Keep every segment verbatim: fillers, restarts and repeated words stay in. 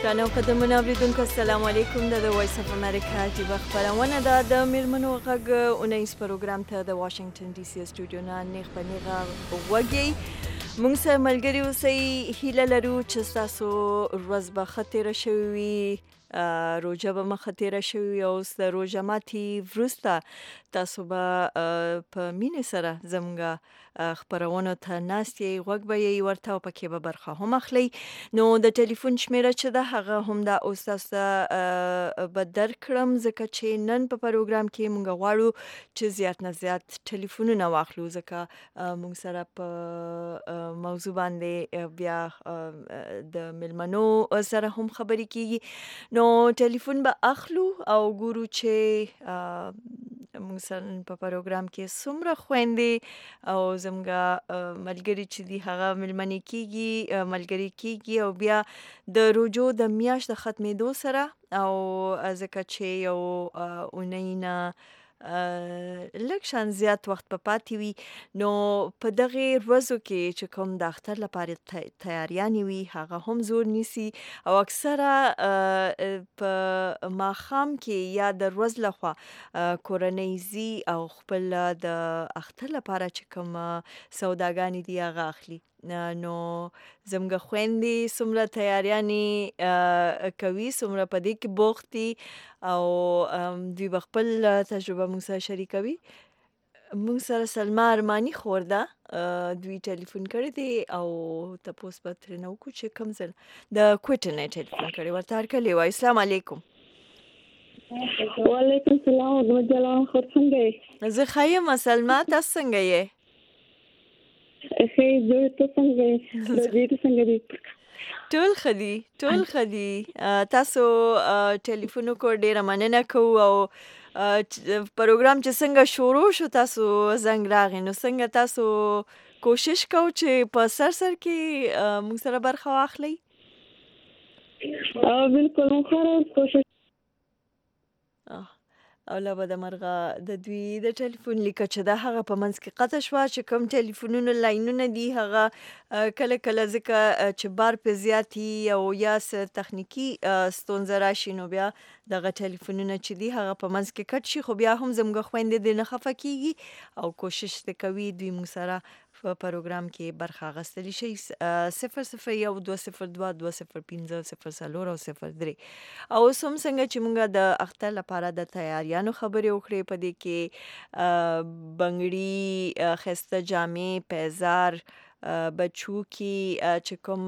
ګرانو قدرمنو اوریدونکو السلام علیکم. د وایس اف امریکا ټیوب خبرونه ده د میرمنو غږ اونیز پروګرام ته د واشنگټن ډي سي سټوډیو نه نیغ په نیغه وږي موږ سره ملګري اوسئ. هیله لرو چې ستاسو ورځ به ښه تېره شوې وي، روژه به مخه تېره شوې وي او اوس د روژه ماتي وروسته تاسو به په مینې سره زموږ خپرونو ته ناست یې، غوږ به یې ورته او پکې به برخه هم اخلئ. نو د ټلیفون شمیره چې ده هغه هم دا اوس تاسو ته به درکړم، ځکه چې نن په پروګرام کې موږ غواړو چې زیات نه زیات ټلیفونونه واخلو، ځکه موږ سره په موضوع باندې بیا د میلمنو سره هم خبرې کیږي. نو ټلیفون به اخلو او ګورو چې موږ سره په پروګرام کې څومره خویندې او زموږ ملګري چې دي هغه میلمنې کیږي ملګري کیږي او بیا د روژو د میاشت د ختمېدو سره او ځکه چې یو اونۍ نه لږ شان زیات وخت په پاتې وي، نو په دغې ورځو کې چې کوم د اختر لپاره تیاریانې وي هغه هم زور نیسي او اکثره په ماښام کې یا د ورځ لخوا کورنۍ ځي او خپل د اختر لپاره چې کوم سوداګانې دي هغه اخلي. نو زموږ خویندې څومره تیاریانې کوي، څومره په دې کې بوخت دي او دوی به خپل تجربه موږ سره شریکوي. موږ سره سلما ارماني خور ده، دوی ټلیفون کړی دی او تپوس به ترېنه وکړو چې کوم ځل د کوټې نه ټلیفون کړی، ورته هرکلی وایو. السلام علیکم. وعلیکم السلام ورحمت الله. خور څنګه یې؟ زه ښه یم سلما، تاسو څنګه یې؟ ښه زه ته څنګه یې؟ روژې ته څنګه دي؟ ټول ښه دي، ټول ښه دي. تاسو ټلیفون وکړو، ډېره مننه کوو او پروګرام چې څنګه شروع شو تاسو زنګ راغی، نو څنګه تاسو کوشش کوو چې په سر سر کې موږ سره برخه واخلئ؟ بالکل موږ هره کوشش او لا به د مرغه د دوی د ټلیفون لیکه چې دا هغه په منځ کې قطع شوه، چې کوم ټلیفونونه لاینونه دي هغه کله کله ځکه چې بار پې زیات وي او یا څه تخنیکي ستونزه راشي نو بیا دغه ټلیفونونه چې دي هغه په منځ کې کټ شي، خو بیا هم زموږ خویندې دې نه خفه کیږي او کوشش دې کوي دوی موږ سره په پروګرام کې برخه اخیستلی شي. صفر صفر یو دوه صفر دوه دوه صفر پنځه صفر څلور او صفر درې. او اوس هم څنګه چې موږ د اختر لپاره د تیاریانو خبرې وکړې، په دې کې بنګړي، ښایسته جامې، پیزار، بچوکي چې کوم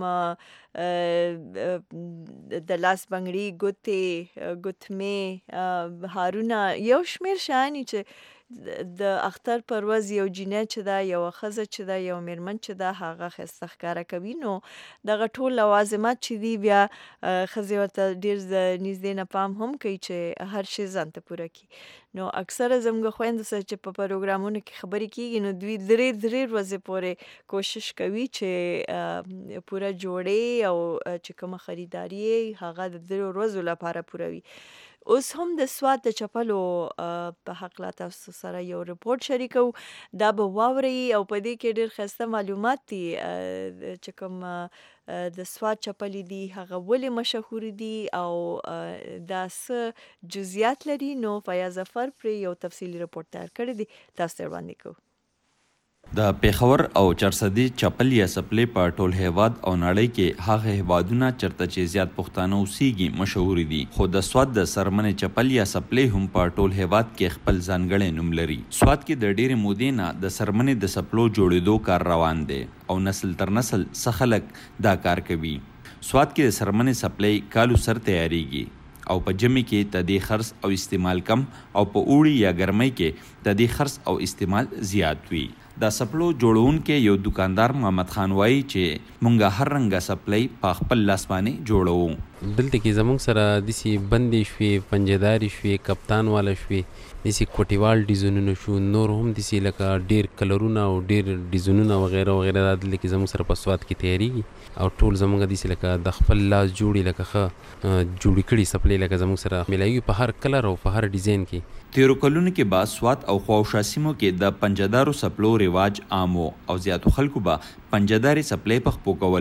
د لاس بنګړي، ګوتې، ګوتمې، هارونه، یو شمېر شیانې چې د اختر پر ورځ یو جینۍ چې ده، یوه ښځه چې ده، یو میرمن چې ده هغه ښایسته ښکاره کوي. نو دغه ټول لوازمات چې دي بیا ښځې ورته ډېر نږدې نه پام هم کوي چې هر شی ځان ته پوره کړي. نو اکثره زموږ خویندو سره چې په پروګرامونو کې خبرې کېږي نو دوی درې درې ورځې پورې کوشش کوي چې پوره جوړې او چې کومه خریداري یې هغه د درې ورځو لپاره پوره وي. اوس هم د سوات د چپلو په هکله تاسو سره یو رپورټ شریکو، دا به واورئ او په دې کې ډېر ښایسته معلومات دي چې کوم د سوات چپلې دي هغه ولې مشهور دي او دا څه جزئیات لري. نو فیاض ظفر پرې یو تفصیلي رپورټ تیار کړی دی، تاسو ته وړاندې کوو. د پیښور او چرسدي چپل یا سپلې په ټول هیواد او نړۍ کې هغه هیوادونه چرته چې زیات پښتانه اوسیږي مشهور دي، خو د سوات د سرمنې چپل یا سپلې هم په ټول هیواد کې خپل ځانګړی نوم لري. سوات کې د ډېرې مودې نه د سرمنې د سپلو جوړېدو کار روان دی او نسل تر نسل څه خلک دا کار کوي. سوات کې د سرمنې سپلې کالو سر تیاریږي او په ژمي کې تدې خرڅ او استعمال کم او په اوړي یا ګرمۍ کې تدې خرڅ او استعمال زیات وي. د سپلو جوړونکی یو دکاندار محمد خان وایي چې مونږ هر رنګه سپلۍ په خپل لاس باندې جوړوو. دلته کې زموږ سره داسې بندې شوې، پنجهدارې شوې، کپتان والا شوې، داسې کوټیوال ډیزاینونه شو، نور هم داسې لکه ډېر کلرونه او ډېر ډیزاینونه وغیره وغیره دا دلته کې زموږ سره په سوات کې تیاریږي او ټول زموږ داسې لکه د خپل لاس جوړې لکه ښه جوړې کړي سپلۍ لکه زموږ سره میلاوي په هر کلر او په هر ډیزاین کې. تیرو کلونو کې به سوات او خواوشا سیمو کې د پنجهدارو سپلو رواج عام و او زیاتو خلکو به پنجهدارې سپلۍ په خپو کولې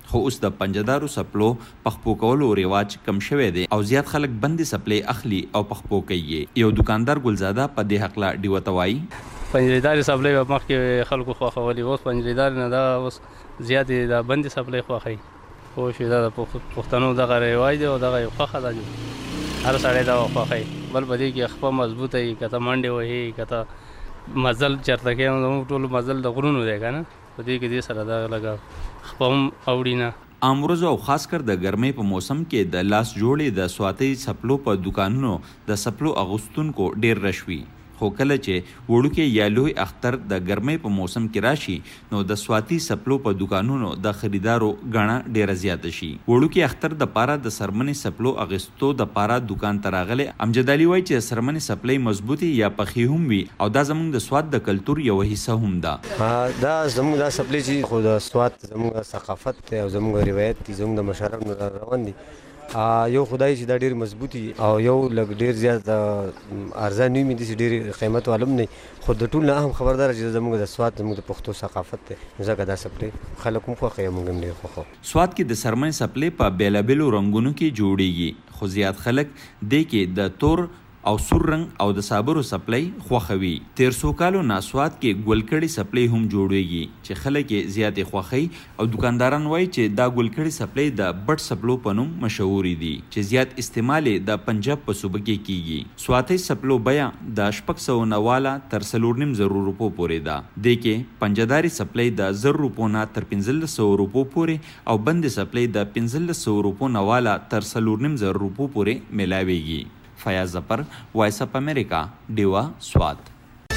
خو اوس د پنجدارو سپلو پخپو کولو رواج کم شوی دی او زیات خلک بندي سپلې اخلي او پخپو کوي. یو دکاندار ګلزاده په دې حق لا ډیوته وایي پنجداري سپلې مخکې خلکو خوښولي، اوس پنجداري نه دا اوس زیاتې د بندي سپلې خوښوي. خو شي دا د پښتنو دغه رواج دی او دغه یو خوښه ده، هر سړی دا خوښوي. بل په دې کې خپه مضبوطه وي، که ته منډې وهي، که ته مزل چېرته کوې، زموږ ټول مزل د غرونو دی که نه، په دې کې دې سره دغه لږه خپه هم اوړي نه. امروز او خاص کر د ګرمۍ په موسم کې د لاس جوړې د سواتۍ سپلو په دکانونو د سپلو اغوستونکو ډیر رش وي. خو کله چې وړوکی یا لوی اختر د ګرمۍ په موسم کې راشي نو د سواتي سپلو په دکانونو د خریدارو ګڼه ډیره زیاته شي. وړوکی اختر د پاره د سرمنې سپلو اغوستو د پاره دکان ته راغلی امجد علي وایي چې سرمنې سپلې مضبوطي یا پخې هم وي او دا زموږ د سوات د کلتور یو حصہ هم ده. دا زموږ د سپلې چې خو د سوات زموږ ثقافت دی او زموږ روایت دی، زموږ د مشرانو روان دي. یو خدای چې دا ډېر مضبوطي او یو لږ ډېر زیات ارزان وي، داسې ډېر قیمت والم نه، خو د ټول نه اهم خبردار چې زموږ د سوات زموږ د پښتو ثقافت دی، ځکه دا سپلې خلک هم خوښوي، موږ هم ډېر خوښوو. سوات کې د سرمنې سپلې په بېلابېلو رنګونو کې جوړیږي، خو زیات خلک دې کې د تور او سور رنګ او د صابرو سپلې خوښوي. تیر څو کالو نه سوات کې ګلکړې سپلې هم جوړیږي چې خلک یې زیاتې خوښوي او دکانداران وایي چې دا ګلکړې سپلې د بټ سپلو په نوم مشهورې دي چې زیات استعمال یې د پنجاب په صوبه کې کیږي. سواتۍ سپلو بیه د شپږ سوه نه واله تر څلور نیم زرو روپو پورې ده. دې کې پنجداري سپلې د زر روپو نه تر پنځلس سوه روپو پورې او بندې سپلې د پنځلس سوه روپو نه واله تر څلور نیم زر روپو پورې میلاویږي. فیاض ظفر، وایس اف امریکا، ډیوا، سوات.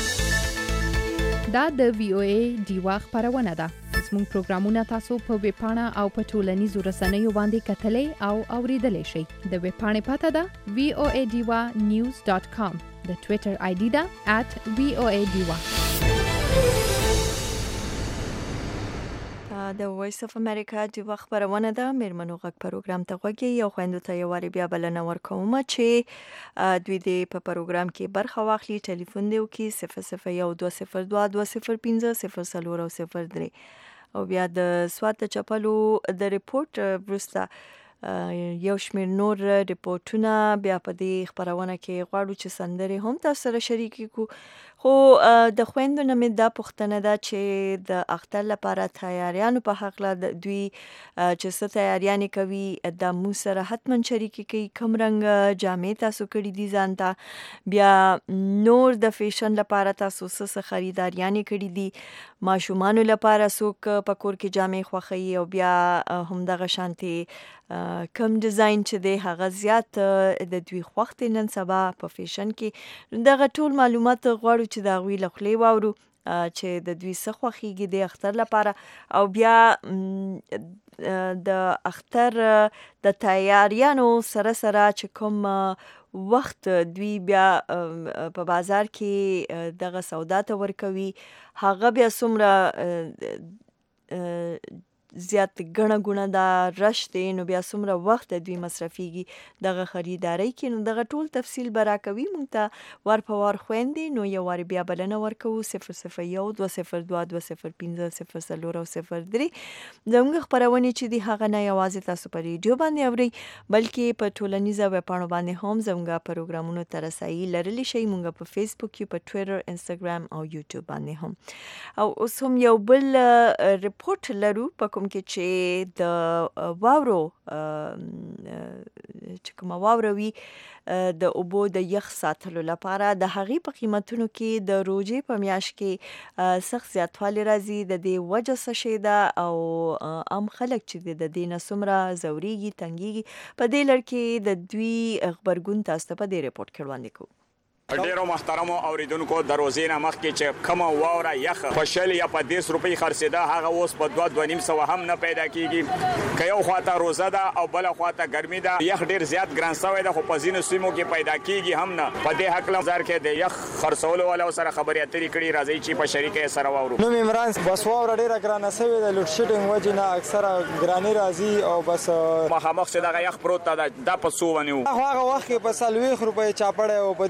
دا د وی او ای ډیوا خبرونه ده. زموږ پروګرامونه تاسو په ویب پاڼه او په ټولنیزو رسنیو باندې کتلی او اوریدلی شئ. د ویب پاڼې پته ده وی او ای ډیوا نیوز ډاٹ کام. د ټویټر آی ډي ده ات وی او ای ډیوا. د وایس اف امریکا ډیوا خبرونه ده. میرمنو غږ پروګرام ته غوږی یو خویندو ته یو وارې بیا بلنه ورکوم چې دوی دې په پروګرام کې برخه واخلي. ټلیفون دی وکړي صفر صفر یو دوه صفر دوه دوه صفر پنځه صفر څلور او صفر درې او بیا د سوات د چپلو د ریپورت وروسته یو شمېر نور ریپورټونه بیا په دې خبرونه کې غواړو چې سندرې هم تاسو سره شریک کړو. خو د خویندو نه مې دا پوښتنه ده چې د اختر لپاره تیاریانو په هکله دوی چې څه تیاریانې کوي دا مو سره حتما شریکې کوي. کوم رنګ جامې تاسو کړي دي ځان ته، بیا نور د فیشن لپاره تاسو څه څه خریداریانې کړي دي، ماشومانو لپاره څوک په کور کې جامې خوښوي او بیا همدغه شانتې کم ډیزاین چې دی هغه زیات د دوی خوښ دی نن سبا په فیشن کې. دغه ټول معلومات غواړو چې د هغوی له خولې واورو چې د دوی څه خوښیږي د اختر لپاره او بیا د اختر د تیاریانو سره سره چې کوم وخت دوی بیا په بازار کې دغه سودا ته ورکوي هغه بیا څومره زیات ګڼه ګوڼه ده، رش دی، نو بیا څومره وخت دوی مصرفیږي دغه خریدارۍ کې. نو دغه ټول تفصیل به راکوي موږ ته وار په وار خویندې. نو یو وارې بیا بلنه ورکوو صفر صفر یو دوه صفر دوه دوه صفر پنځه صفر څلور او صفر درې. زموږ خپرونې چې دي هغه نه یوازې تاسو په ریډیو باندې اورئ بلکې په ټولنیزه ویبپاڼو باندې هم زموږ پروګرامونو ته رسایي لرلی شئ. موږ په فیسبوک کې، په ټویټر، انسټاګرام او یوټیوب باندې هم. او اوس هم یو بل ریپورټ لرو په کوم کې چې د واورو چې کومه واوره وي د اوبو د یخ ساتلو لپاره د هغې په قیمتونو کې د روژې په میاشت کې سخت زیاتوالی راځي. د دې وجه څه شی ده او عام خلک چې د دې نه څومره ځورېږي تنګېږي په دې لړ کې د دوی غبرګون تاسو ته په دې ریپورټ کې وړاندې کوو. ډیرو محترمو اوریدونکو د روزې نه مخکې چې کومه واوره یخه په شل یا په دېرش روپۍ خرڅېده هغه اوس په دوه دوه نیم سوه هم نه پیدا کېږي. که یو خواته روزه ده او بله خواته ګرمي ده، یخ ډېر زیات ګران سوی ده خو په ځینو سیمو کې پیدا کېږي هم نه. په دې هکله بازار کې د یخ خرڅولو والاو سره خبرې اترې کړي. راځئ چې په شریکه یې سره واورو. نوم عمران. بس واوره ډېره ګرانه سوې ده، لوډ شیډینګ وجې نه اکثره ګراني راځي او بس مخامخ چې دغه یخ پروت ده دا په څو ونیو؟ هغه وخت کې په څلوېښت روپۍ چاپړی او په دېرش روپۍ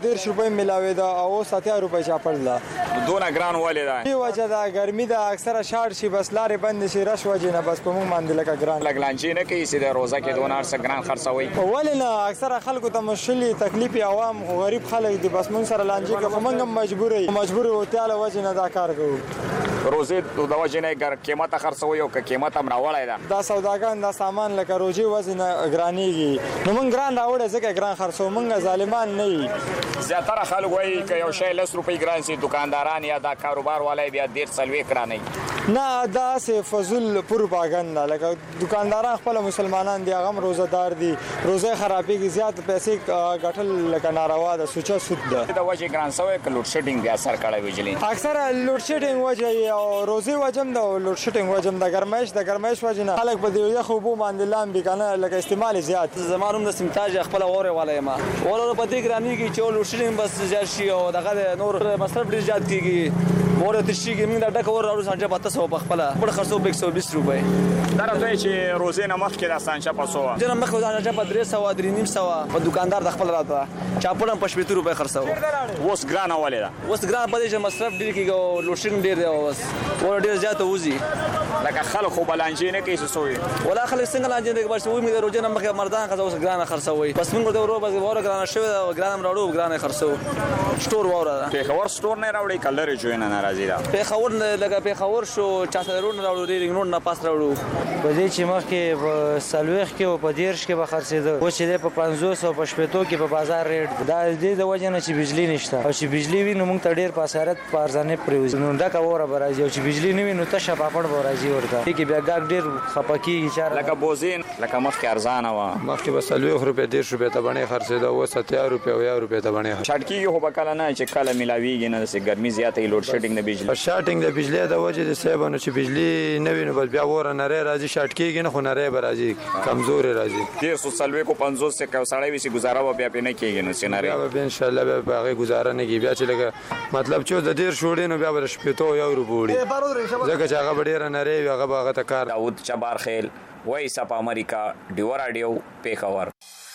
روپۍ ملاوېده او اوس اتیا روپۍ چاپل ده. دونه ګران ولې ده؟ دې وجه ده ګرمي ده، اکثره شاړ شي بس لارې بندې شي رش وجې نه بس په موږ باندې لکه ګران. لږ لانجې نه کوي چې د روزه کې دونه هر څه ګران خرڅوئ؟ ولې نه، اکثره خلکو ته مشکل وي، تکلیف یې عوام خو غریب خلک دي، بس موږ سره لانجې کوي خو موږ هم مجبور یو مجبور یو تیا له وجې نه دا کار کوو. روزې د وجې نه قیمته خرڅوئ او که قیمت هم راوړی ده؟ دا سوداګان دا سامان لکه روژې وجې نه ګرانېږي، نو موږ ګران راوړی ځکه ګران خرڅوو، موږ ظالمان نه یو. زیاتره خلک وایي که یو شی لس روپۍ ګران سي دکانداران یا دا کاروبار والی بیا ډېر څلوېښت ګرانوي. نه دا سه فضول پروپاګاندا ده، لکه دکانداران خپل مسلمانان دي، هغه هم روزدار دي، روزه خرابېږي، زیات پیسې ګټل لکه ناروا ده، سوچه سود ده. د وجې ګران سوی که لوډ شیډینګ بیا اثر کړی ویجلي؟ اکثره لوډ شیډینګ وجه او روزې وجه هم ده او لوډ شیډینګ وجه هم ده، ګرمایش د ګرمایش وجې نه خلک په دې یخو اوبو باندې لامبي که نه لکه استعمال زیات. زما نوم د سمتاج خپله واورې والا یم، واوره په دې ګرانېږي چې لوډ شیډینګ بس زیات شي او دغه د نور مصرف ډېر زیات کېږي، واوره تشېږي، موږ دا ډکه واوره راوړو سانچه په اته سوه په خپله خپله خرڅوو په یک سوه بیس روپۍ. دا راته وایي چې روزې نه مخکې دا سانچه په څو وه؟ روزې نه مخکې سانچه په درې سوه درې نیم سوه په دوکاندار د خپل راته چاپل هم په شپېته روپۍ خرڅوو. اوس ګرانه ولې ده؟ اوس ګرانه په دې چې مصرف ډېر کېږي او لوډ شیډینګ ډېر دی او بس واوره ډېره زیاته وځي. لکه خلک خو به لانجې نه کوي څه څه وي؟ ولا خلک څنګه لانجې نه کوي، بس وایي موږ د روژې نه مخکې مردان ښځه اوس ګرانه خرڅوئ، بس موږ ورته وایو بس واوره ګرانه شوې ده، ګرانه هم راوړو ګرانه یې خرڅوو. سټور واوره ده. پېښور سټور نه راوړئ که لرې جوی نه راځي ده؟ پېښور لکه پېښور شو چاته روډ نه راوړو، ریلینګ روډ نه پاس راوړو. په دې چې مخکې په څلوېښت کې او په دېرش کې به خرڅېده، اوس چې دی په پنځوس او په شپېتو کې په بازار ریټ دا د دې د وجې نه چې بجلي نشته، او چې بجلي وي نو موږ ته ډېر په اسارت په ارزانه پرېوځي، نو ډکه واوره به راځي، او چې بجلي نه وي نو تشه پاپړ به راځي ورته، دې کې بیا ګاګ ډېر خفه کېږي. چاره لکه بوزین لکه مخکې ارزانه وه، مخکې به څلوېښت روپۍ دېرش روپۍ ته بڼې خرڅېده، اوس اتیا روپۍ اویا روپۍ ته بڼې شاټ کېږي خو به کله نه چې کله میلاویږي نه داسې ګرمي زیاته وي لوډ شیډینګ د بجلي. شاټینګ د بجلي د وجې د صاحب نو چې بجلي نه وي نو بس بیا واوره نری راځي، شاټ کېږي نه خو نری به راځي، کمزورې راځي. ډېر څو څلوېښت او پنځوس که یو سړی وي چې ګزاره به بیا پرې نه کېږي نو چې نری بیا به انشاءالله بیا په هغې ګزاره نه کېږي، بیا چې لکه مطلب چې اوس د دېرش وړې نو بیا به د شپېتو او یو روپو وړي، ځکه چې هغه به ډېره نری وي، هغه به هغه ته کار. داود چبارخیل، وایس اف امریکا، ډیوه راډیو، پېښور.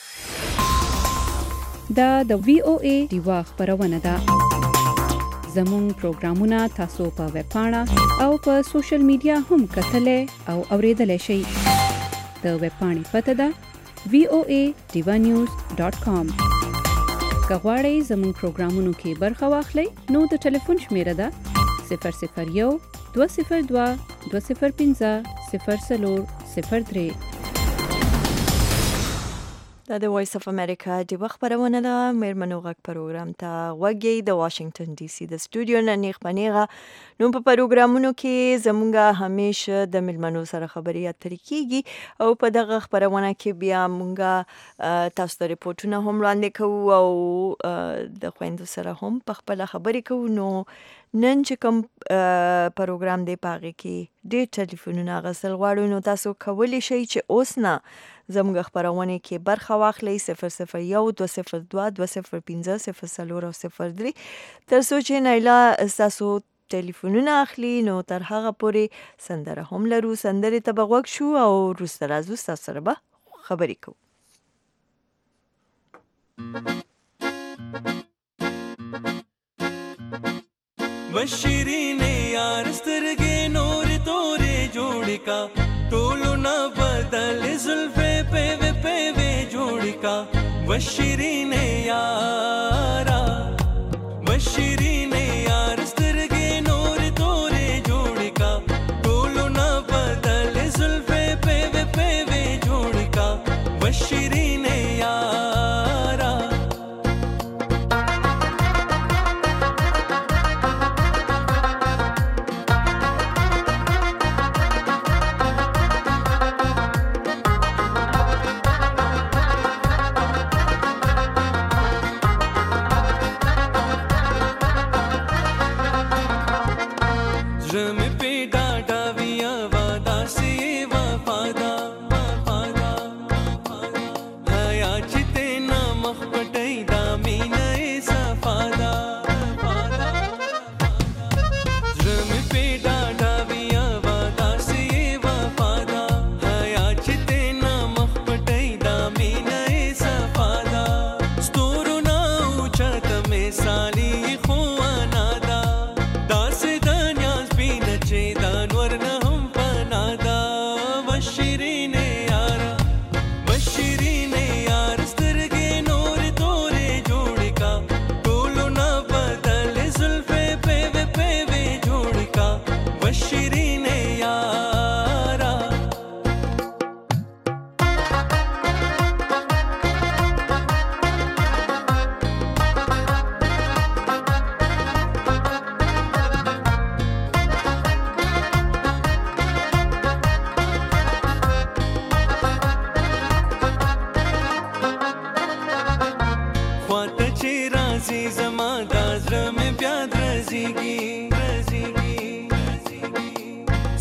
دا د وی او ای ډیوا خپرونه ده. زموږ پروګرامونه تاسو په ویب پاڼه او په سوشل میډیا هم کتلی او اوریدلی شئ. د ویب پاڼې پته ده وی او ای ډیوا نیوز ډاټ کام. که غواړئ زموږ پروګرامونو کې برخه واخلئ نو د ټلیفون شمیره ده صفر صفر یو دوه صفر دوه دوه صفر پنځه صفر څلور صفر درې. دا د وایس اف امریکا ډیوه خپرونه ده. مېرمنو غږ پروګرام ته غوږ یې د واشنګټن ډي سي د سټوډیو نه نیغ په نیغه. نو په پروګرامونو کې زمونږ همیشه د مېلمنو سره خبرې اترې کېږي او په دغه خپرونه کې بیا مونږ تاسو ته ریپورټونه هم وړاندې کوو او د خویندو سره هم په خپله خبرې کوو. نو نن چې کوم پروګرام دی په هغې کې ډېر ټلیفونونه اخیستل غواړو، نو تاسو کولی شئ چې اوس نه زموږ خپرونې کې برخه واخلئ. صفر صفر یو دوه صفر دوه دوه صفر پنځه صفر څلور او صفر درې تر څو چې نایله ستاسو ټلیفونونه اخلي. نو تر هغه پورې سندره هم لرو، سندرې ته به غوږ شو او وروسته راځو ستاسو سره به خبرې کوو. बशीरीने यार स्तरगे नूर तोरे जोड़ का टोलो ना बदल जुल्फे पेवे पेवे जोड़ का बशीरीने यारा बशीरीने यार स्तरगे नूर तोरे जोड़ का टोलो ना बदल जुल्फे पेवे पेवे जोड़ का बशीरीने यारा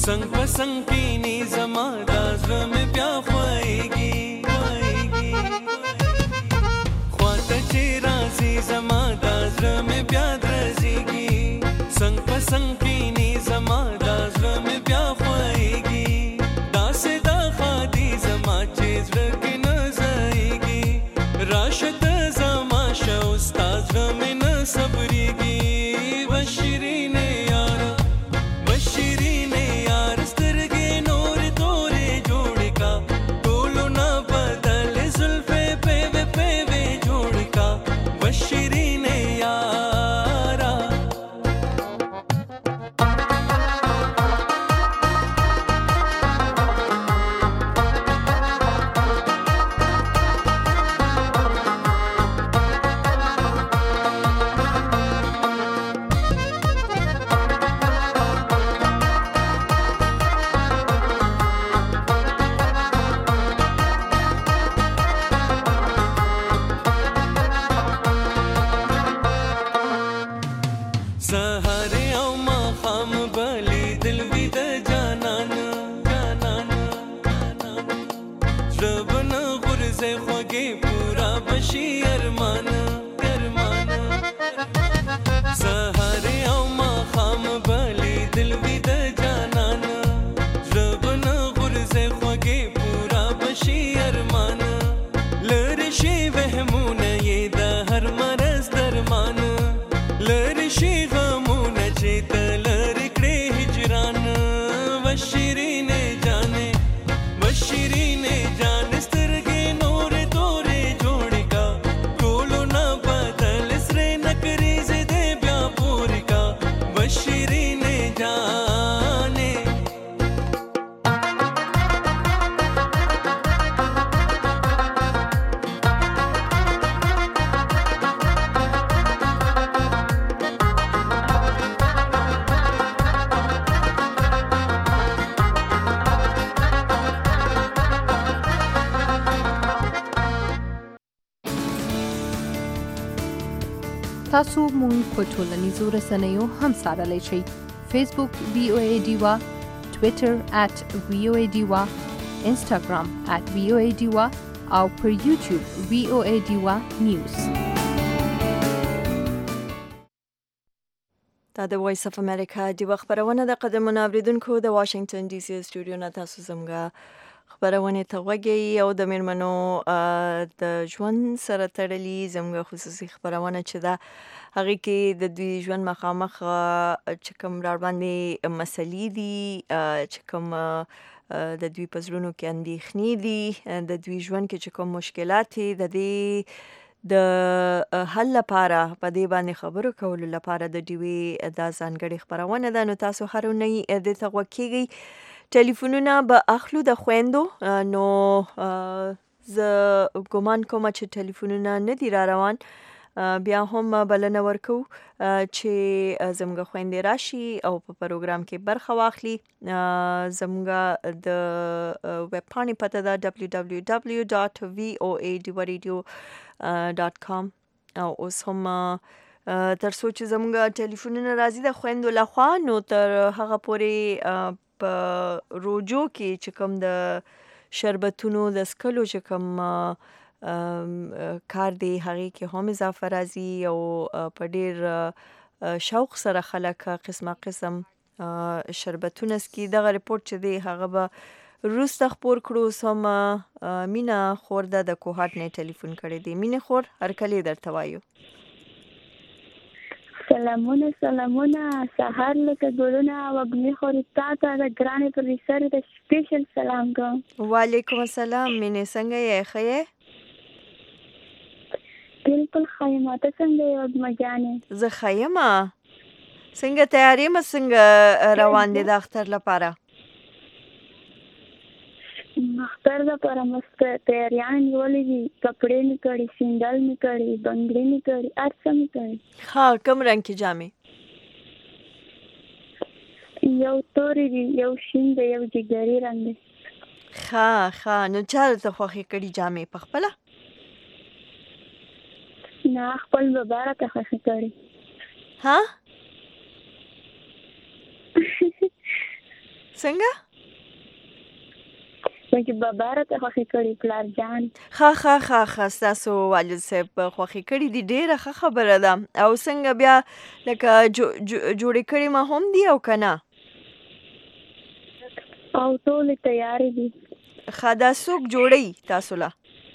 संग पसंग पीनी जमा दाज़ में प्या ख्वाएगी ख्वाता चेराजी जमा दाज़ में प्या द्रजीगी संग पसंग पीनी जमा दाज़ में प्या ख्वाएगी दासे दा खादी जमा चीज रखी न जाएगी राशत जमा शौस्ताज में न सबरीगी बशीरीन यार बशीरीन यार स्तरगे नूर तोरे जोड़ का टोलो ना बदल जुल्फे पेवे पेवे जोड़ का बशीरीन यारा सहारे आओ माखाम बली दिल भी द जानान जानान रब न गुरजे ख्वागे पूरा बशी अरमान अरमान सहारे आओ माखाम बली दिल भी द जानान रब न गुरजे ख्वागे पूरा बशी अरमान लरशी वहमून ये द हर मरज दरमान लरशी गमून चेत लरकड़े हिजरान बशीरीन जाने बशीरीन जान स्तरगे नूर तोरे जोड़ का टोलो ना बदल सरे नकरी ज़दे ब्या पूर का बशीरीन जाने تاسو مونږ په ټولنیزو رسنیو هم څارلی شئ. فیسبوک وی او ای ډیوا، ټویټر ات وی او ای ډیوا، انسټاګرام ات وی او ای ډیوا او پر یوټیوب وی او ای ډیوا نیوز. دا د وایس اف امریکا ډیوا خبرونه د قدمونو اوریدونکو د واشنگټن ډي سي سټوډیو نه تاسو زموږ خبرونه ته وګورئ او د میرمنو د ژوند سره تړلي زموږ خصوصي خبرونه چې دا هغه کې د دوی ژوند مخامخ چې کوم راوړاندې مسلې دي چې کوم د دوی په زړونو کې اندېښنې دي د دوی ژوند کې چې کوم مشکلات دي د دې د حل لپاره په دې باندې خبرو کولو لپاره د دوی د ځانګړي خبرونه ده نو تاسو هر اونۍ د توګه ټلیفونونه به اخلو د خويندو نو ز ګومان کوم چې ټلیفونونه نه دی را روان بیا هم بلنه ورکو چې زموږ خويندې راشي او په پروګرام کې برخه واخلي زموږ د ویب پاڼې پته ده دبلیو دبلیو دبلیو ډاټ وی او ای ډیوا ریډیو ډاټ کام او اوس هم تر څو چې زموږ ټلیفونونه راځي د خويندو لخوا نو تر هغه پورې په روجو کې چې کوم د شربتونو د سکلو چې کوم کار دی هغه کې هم اضافه راځي او په ډیر شوق سره خلک قسمه قسم شربتونه سکي دغه ریپورت چې دی هغه به روس خبر کړو سم مینا خورده د کوهات نه ټلیفون کړی دی مینا خور هر کله درته وایو سلامونه سلامونه سهار لکه ګلونه وګمې خورستا ته د ګرانې پروډوسر د سپیشل سلام کوم وعلیکم السلام مینه څنګه یې خې بالکل خیمه ته څنګه یې وګمې جانې زه خیمه څنګه تیاری م څنګه روان دي د اختر لپاره اختر لپاره مست تیاریان نیولې دي کپڑے می کړي سینډل می کړي بنگړي می کړي ارڅ می کړي ها کوم رنگ کې جامې یو تورې دي یو شین دی یو جګري رنگ دی ها ها نو چاره ته خوخي کړي جامې په خپل نه خپل مبارک خوخي کړي ها څنګه چې بابا راته خوښې کړي پلار جان ښه ښه ښه ښه ستاسو والد صاحب خوښې کړي دي ډېره ښه خبره ده او څنګه بیا لکه جوړې کړي ما هم دي او که نه او ټولې تیارې دي ښه دا څوک جوړوي تاسو له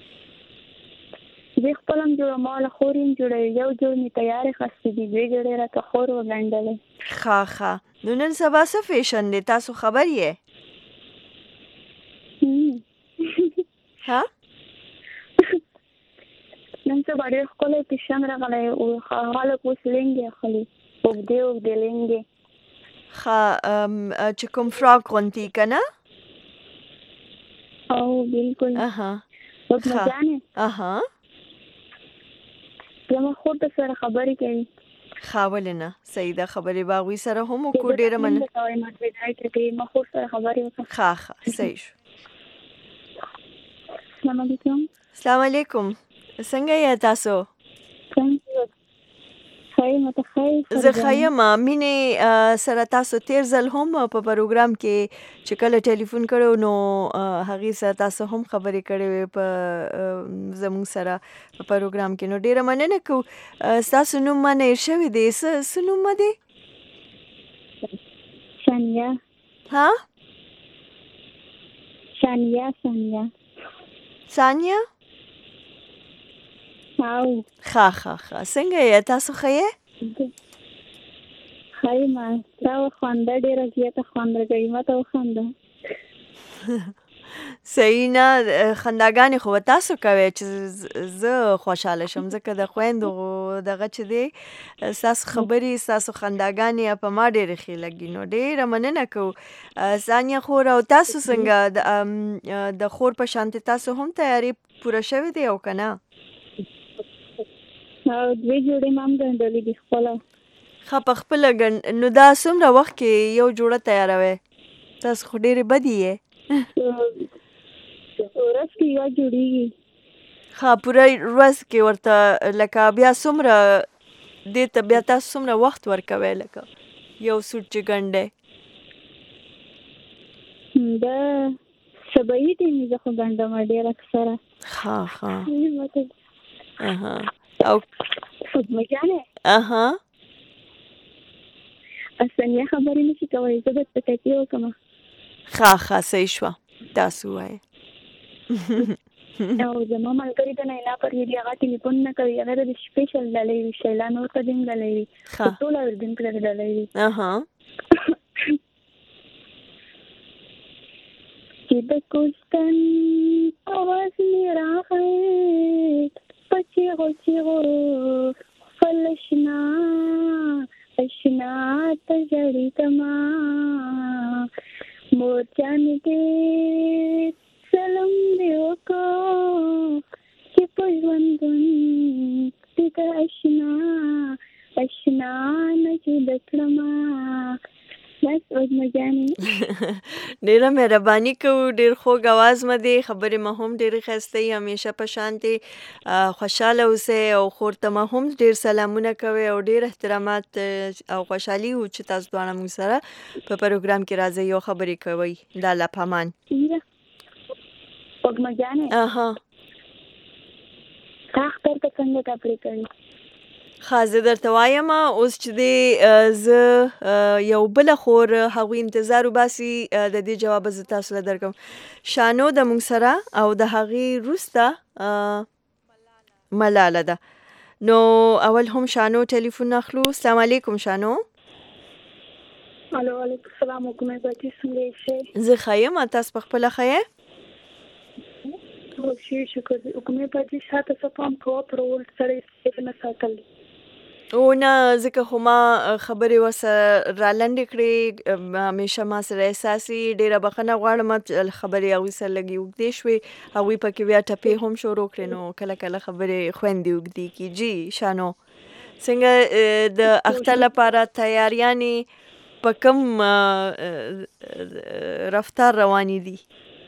زه خپل هم جوړوم ما له خور یې جوړوي یو جوړ مې تیارې خستې دي دوې جوړې راته خور وګنډلې ښه ښه نو نن سبا څه فیشن دی تاسو خبر یې ها نن سبا ډېر ښکلی فیشن راغلی خلک اوس لنګې اخلي اوږدې اوږدې لنګې ښه چې کوم فراک غوندې که نه او بلکل وږمه جانې اها زما خور د سره خبرې کوي ښه ولې نه صحیح ده خبرې به هغوی سره هم وکړو ډېره مننه ما خور سره خبرې وکړه ښه ښه صحیح شو السلام علیکم السلام علیکم څنګه یې تاسو زه ښه یم مینې سره تاسو تیر ځل هم په پروګرام کې چې کله ټلیفون کړو نو هغې سره تاسو هم خبرې کړې وې په زموږ سره په پروګرام کې نو ډېره مننه کوو ستاسو نوم ما نه هېر شوی دی څه نوم ما دی ثانیه ها ثانیه ثانیه ثانیه او ښه ښه ښه څنګه یې تاسو ښه یې ښه یم ستا وخوانده ډېره زیاته خوند راکوي ما ته وخانده صحیح نه خنداګانې خو به تاسو کوئ چې زه خوشحاله شم ځکه د خویندو دغه چې دی ستاسو خبرې ستاسو خنداګانې په ما ډېرې ښې لګي نو ډېره مننه کوو ثانیه خور او تاسو څنګه د خور په شانتې تاسو هم تیارې پوره شوې دی او که نه او دوی جوړې ما هم ګنډلې دي خپله ښه په خپله ګنډ نو دا څومره وخت کې یو جوړه تیاروئ تاسو خو ډېرې بدې یې ورځ کې یوه جوړېږي ښه پوره ورځ کې ورته لکه بیا څومره دې ته بیا تاسو څومره وخت ورکوئ لکه یو سوټ چې ګنډئ دا سبایي دی مې زه خو ګنډم ډېر اکثره ښه ښه او فاطمه جانې اها ثانیه خبرې نشي کولی زه به ټکټې وکړم ښه ښه صحیح شوه تاسو ووایئ او زما ملګري د ناینا پرویدي هغه ټلیفون نه کوي هغه د سپیشل ډالۍ وي شیلا نور ته دې هم ډالۍ وي ټول اورېدونکو ته ډالۍ وي چې د کوستن اواز مې راغی په چیغو چیغو خپل اشنا اشنا ته ژړېدمه مور جانې دې سلام دې وکړو چې په ژوندون دې د اشنا اشنا نه جدا کړمه بس وږمه جانې ډېره مهرباني کوو ډېر خوږ اواز مه دی خبرې مه هم ډېرې ښایسته یي همیشه په شانتې خوشحاله اوسئ او خور ته مه هم ډېر سلامونه کوئ او ډېر احترامات او خوشحالي وو چې تاسو دواړه موږ سره په پروګرام کې راځئ او خبرې کوئ د الله په امان وږمه جانې اها تا اختر ته څنګه کپړې کوي ښه زه درته وایم اوس چې دی زه یو بله خور هغوی انتظار وباسي د دې جواب زه تاسو له درکوم شانو د موږ سره او د هغې وروسته ملاله ده نو اول هم شانو ټلیفون اخلو السلام علیکم شانو الو وعلیکم السلام حکومت باچي څنګه یې زه ښه یم تاسو په خپله ښه یې ښه شکر دی حکومت باچي شاته څه پام کوه پر اول سړی نه ساتل او نه ځکه خو ما خبرې ورسره رالنډې کړې همیشه ما سره احساسي ډېره بخښنه غواړم خبرې هغوی سره لږې اوږدې شوې هغوی پکې بیا ټپې هم شروع کړې نو کله کله خبرې خویندې اوږدې کړي جي شانو څنګه د اختر لپاره تیاریانې په کوم رفتار روانې دي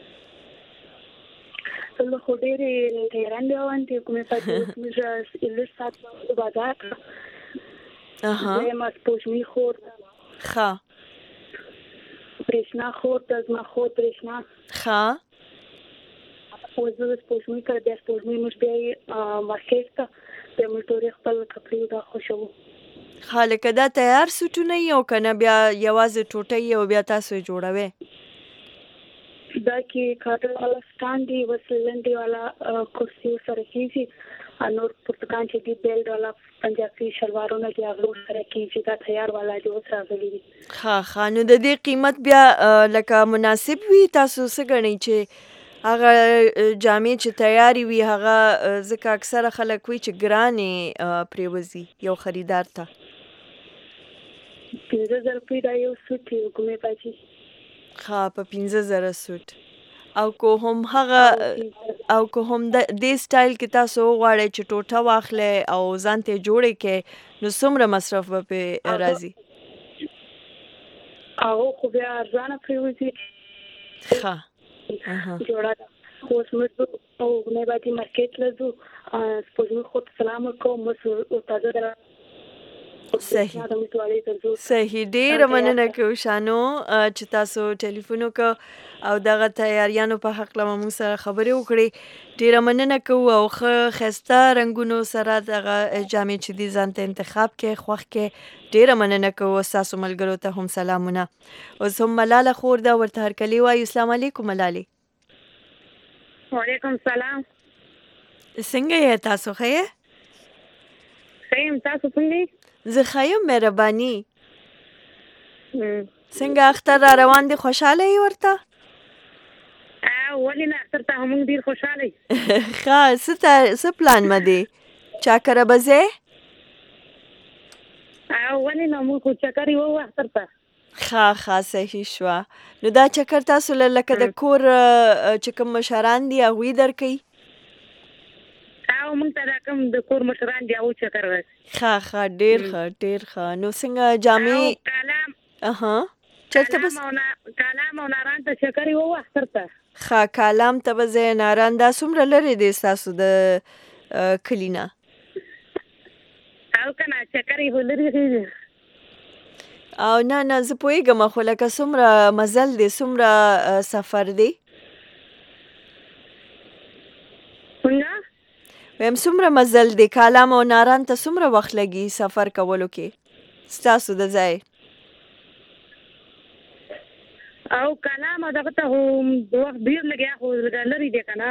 له خو ډېرې تیاران روان دي کومې پاتې موږ لږ ساعت بازار اها زه یم سپوږمۍ خور ښه برېښنا خور ته زما خور برېښنا ښه اوس زه سپوږمۍ کړه بیا سپوږمۍ موږ بیا یې مارکیټ ته بیا موږ ټولې خپل کپړې دا خوښوو ښه لکه دا تیار سوټونه یي او که نه بیا یوازې ټوټه یي او بیا تاسو یې جوړوئ دا کې کاټن والا سټانډ دی اوس لنډې والا کرسي سره کېږي نور پرتګان چې دي بیلډ والا پنجابي شلوارونه دي هغه سره کېږي دا تیار والا دی اوس راغلي دي ښه ښه نو د دې قیمت بیا لکه مناسب وي تاسو څه ګڼئ چې هغه جامې چې تیارې وي هغه ځکه اکثره خلک وایي چې ګرانې پرېوځي یو خریدار ته پنځه زره روپۍ دا یو سوټ دی کومې باجي ښه په پنځه زره سوټ او که هم هغه او که هم د دې سټایل کې تاسو وغواړئ چې ټوټه واخلئ او ځان ته یې جوړې کړئ نو څومره مصرف به پرې راځي هغه خو بیا ارزانه پرېوځي ښه جوړه ده اوس موږ او کومې باجي مارکیټ له ځو سپوږمۍ خو ته سلام وکړو موږ تازه ده صحیح صحیح ډېره مننه کوو شانو چې تاسو ټلیفون وکړ او دغه تیاریانو په هکله مو موږ سره خبرې وکړې ډېره مننه کوو او ښه ښایسته رنګونو سره دغه جامې چې دي ځان ته انتخاب کړئ خوښ کړئ ډېره مننه کوو ستاسو ملګرو ته هم سلامونه اوس هم ملاله خور ده ورته هرکلي وایو السلام علیکم ملالې وعلیکم سلام څنګه یې تاسو ښه یې ښه یم تاسو څنګه یې زه ښه یم مهرباني څنګه اختر را روان دی خوشحاله یې ورته ولې نه اختر ته موږ ډېر خوشحاله یو ښه څه پلان مه دی چا کره به ځې ولې نه موږ خو چکر یې ووو اختر ته ښه ښه صحیح شوه نو دا چکر تاسو له لکه د کور چې کوم مشران دي هغوی درکوي او موږ ته دا کوم د کور مشران دي هغوی چکر راسي ښه ښه ډېر ښه ډېر ښه نو څنګه جامې کالام اها چېرته به کالام او ناران ته چکر یې ووو اختر ته ښه کالام ته به ځې ناران دا څومره لرې دی ستاسو د کلي نه او که نه چکر یې خو لرې خېږي او نه نه زه پوهېږم خو لکه څومره مزل دی څومره سفر دی څنګه ویم څومره مزل دی کالام او ناران ته څومره وخت لګي سفر کولو کې ستاسو د ځای او کالام دغه ته خو وخت ډېر لګیا خو لرې دی که نه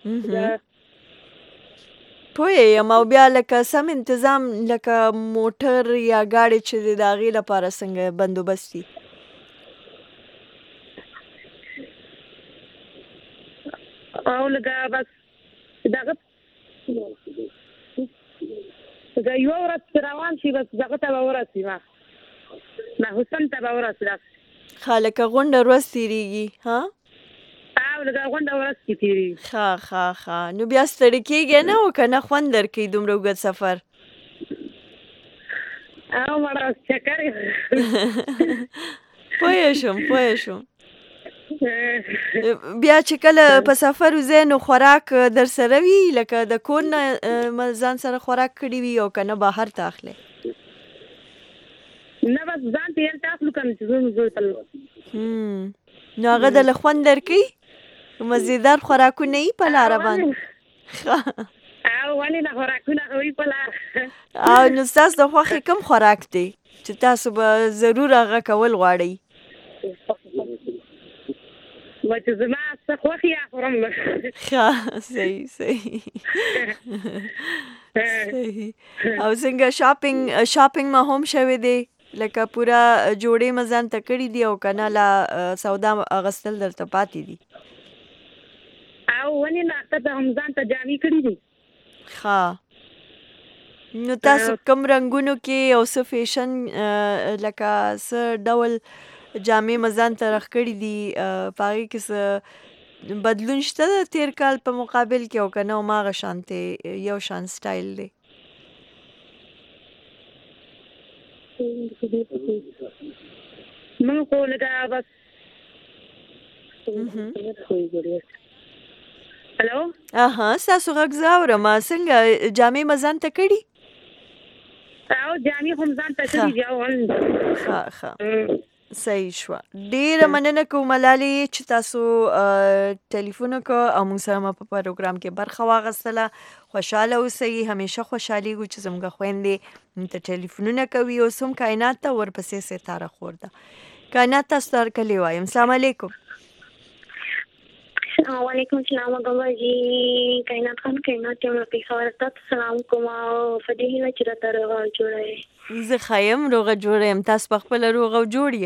پوه یم او بیا لکه سم انتظام لکه موټر یا ګاډی چې دی د هغې لپاره څنګه بندوبست وي او لکه بس دغه که یوه ورځ روان شي بس دغه ته به ورسي ما حسن ته به ورسي ښه لکه غونډه ورځ تېرېږي ها او لکه غونډه ورځ کې تېرېږي ښه ښه ښه نو بیا ستړي کېږئ نه او که نه خوند درکوي دومره اوږد سفر او مړه چکر پوه شوم پوه شوم بیا چې کله په سفر وځئ نو خوراک در سره وي لکه د کور نه ځان سره خوراک کړي وي او که نه بهر ته اخلئ نه بس ځان ته هلته اخلو که نه چې زه زه نو هغه دله خوند درکوي مزیدار خوراکونه یي په لاره باندې او ولې نه خوراکونه خو یي په لاره او نو ستاسو د خوښې کوم خوراک دی چې تاسو به ضرور هغه کول غواړئ و چې زما څه خوښ یې خورم ښه صحیح صحیح صحیح او څنګه شاپینګ شاپینګ ما هم شوی دی لکه پوره جوړې مې ځان ته کړي دي او که نه لا سودا اخیستل درته پاتې دي او ولې نه اختر ته هم ځان ته جامې کړي دي ښه نو تاسو کوم رنګونو کې او څه فیشن لکه څه ډول جامې مې ځان ته راښکړي دي په هغې کې څه بدلون شته د تېر کال په مقابل کې او که نه هماغه شانتې یو شان سټایل دی موږ خو لکه بس هلو اها ستاسو غږ زه اورم څنګه جامې مې ځان ته کړي او جامې خو م ځان ته کړي دي ښه ښه صحیح شو. ډیره مننه کوم ملالۍ چې تاسو ټلیفون وکړ او موږ سره په پروګرام کې برخه واخیستله. خوشاله اوسئ، همیشه خوشحالېږو چې زموږ خویندې ته ټلیفونونه کوي. اوس هم کائنات ته ورپسې ستاره خور ده. کائنات تاسو ته هرکلی وایم. السلام علیکم. وعلیکم السلام اګمه جی. کائنات خان کائنات یو پیښور ته سلام کوم او فدیه چې راته روغه جوړه. زه خیم روغه جوړه یم. تاسو په خپل روغه جوړ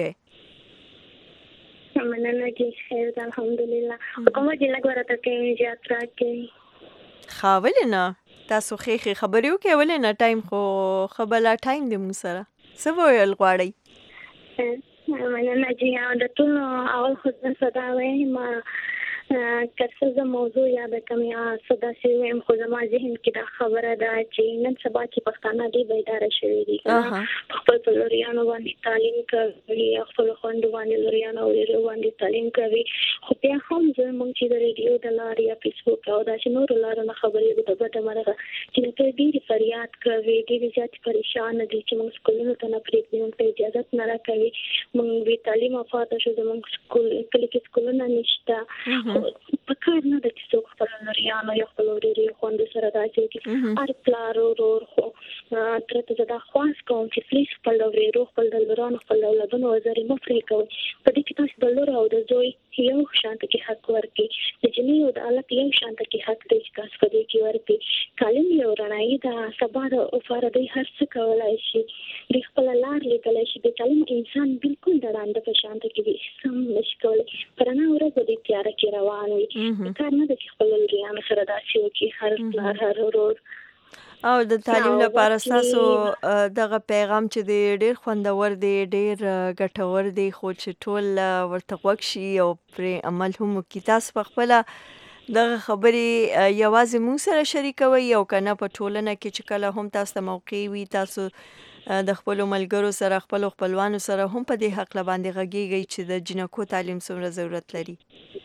یې؟ مننه جی، خیر ده الحمدلله. اګمه جی لږ ورته کې یاترا کې خاولې نه تاسو خېخې خبرې وکړئ. ولې نه ټایم خو خبلا ټایم دی موږ سره. څه ویل غواړئ؟ مننه جی. د ټول اول خو صدا وایم که څه زه موضوع یاد کړم یا څه داسې وایم، خو زما ذهن کې دا خبره ده چې نن سبا چې پښتانه ډېر بیداره شوي دي، په خپل په لوریانو باندې تعلیم کوي، خپلو خویندو باندې لوریانو او وریرو باندې تعلیم کوي. خو بیا هم زموږ چې د ریډیو د لارې یا فیسبوک او داسې نورو لارو نه خبرې د ګډه مرغه چې نو ډېرې فریاد کوي، ډېرې زیاتې پریشانه دي چې موږ سکولونو ته نه پرېږدي، موږ ته اجازت نه راکوي. موږ بې تعلیمه پاته شو، زموږ سکول کلي کې سکولونه نشته. په کار نه ده چې څوک خپل لوریانو یا خپل وریرو خویندو سره داسې وکړي. هر پلار ورور خو ترې ته زه دا خواست کوم چې پلیز خپل وريرو خپل د لورانو خپل اولادونو وزرې مه پرې کوئ. په دې کې تاسو د لور او د زوی یو شان ته کې حق ورکړي، د جنۍ او د هلک یو شان ته کې حق دی چې تاسو په دې کې ورکړي. تعلیم یو رڼایي ده، سبا د لپاره دوی هر څه کولی شي، دوی خپله لار لیدلی شي. د تعلیم انسان بالکل د ړانده په شان ته کې دی، هېڅ هم نشي کولی. په رڼا ورځ به دوی تیاره کې روان وي. کار نه ده چې خپل لوریانو سره داسې وکړي، هر پلار هر ورور. او د تعلیم لپاره ستاسو دغه پیغام چې دی ډېر خوندور دی، ډېر ګټور دی، خو چې ټول ورته غوږ شي او پرې عمل هم وکړي. تاسو په خپله دغه خبرې یوازې موږ سره شریکوئ او که نه په ټولنه کې چې کله هم تاسو ته موقع وي، تاسو د خپلو ملګرو سره خپلو خپلوانو سره هم په دې هکله باندې غږیږئ چې د جنکو تعلیم څومره ضرورت لري؟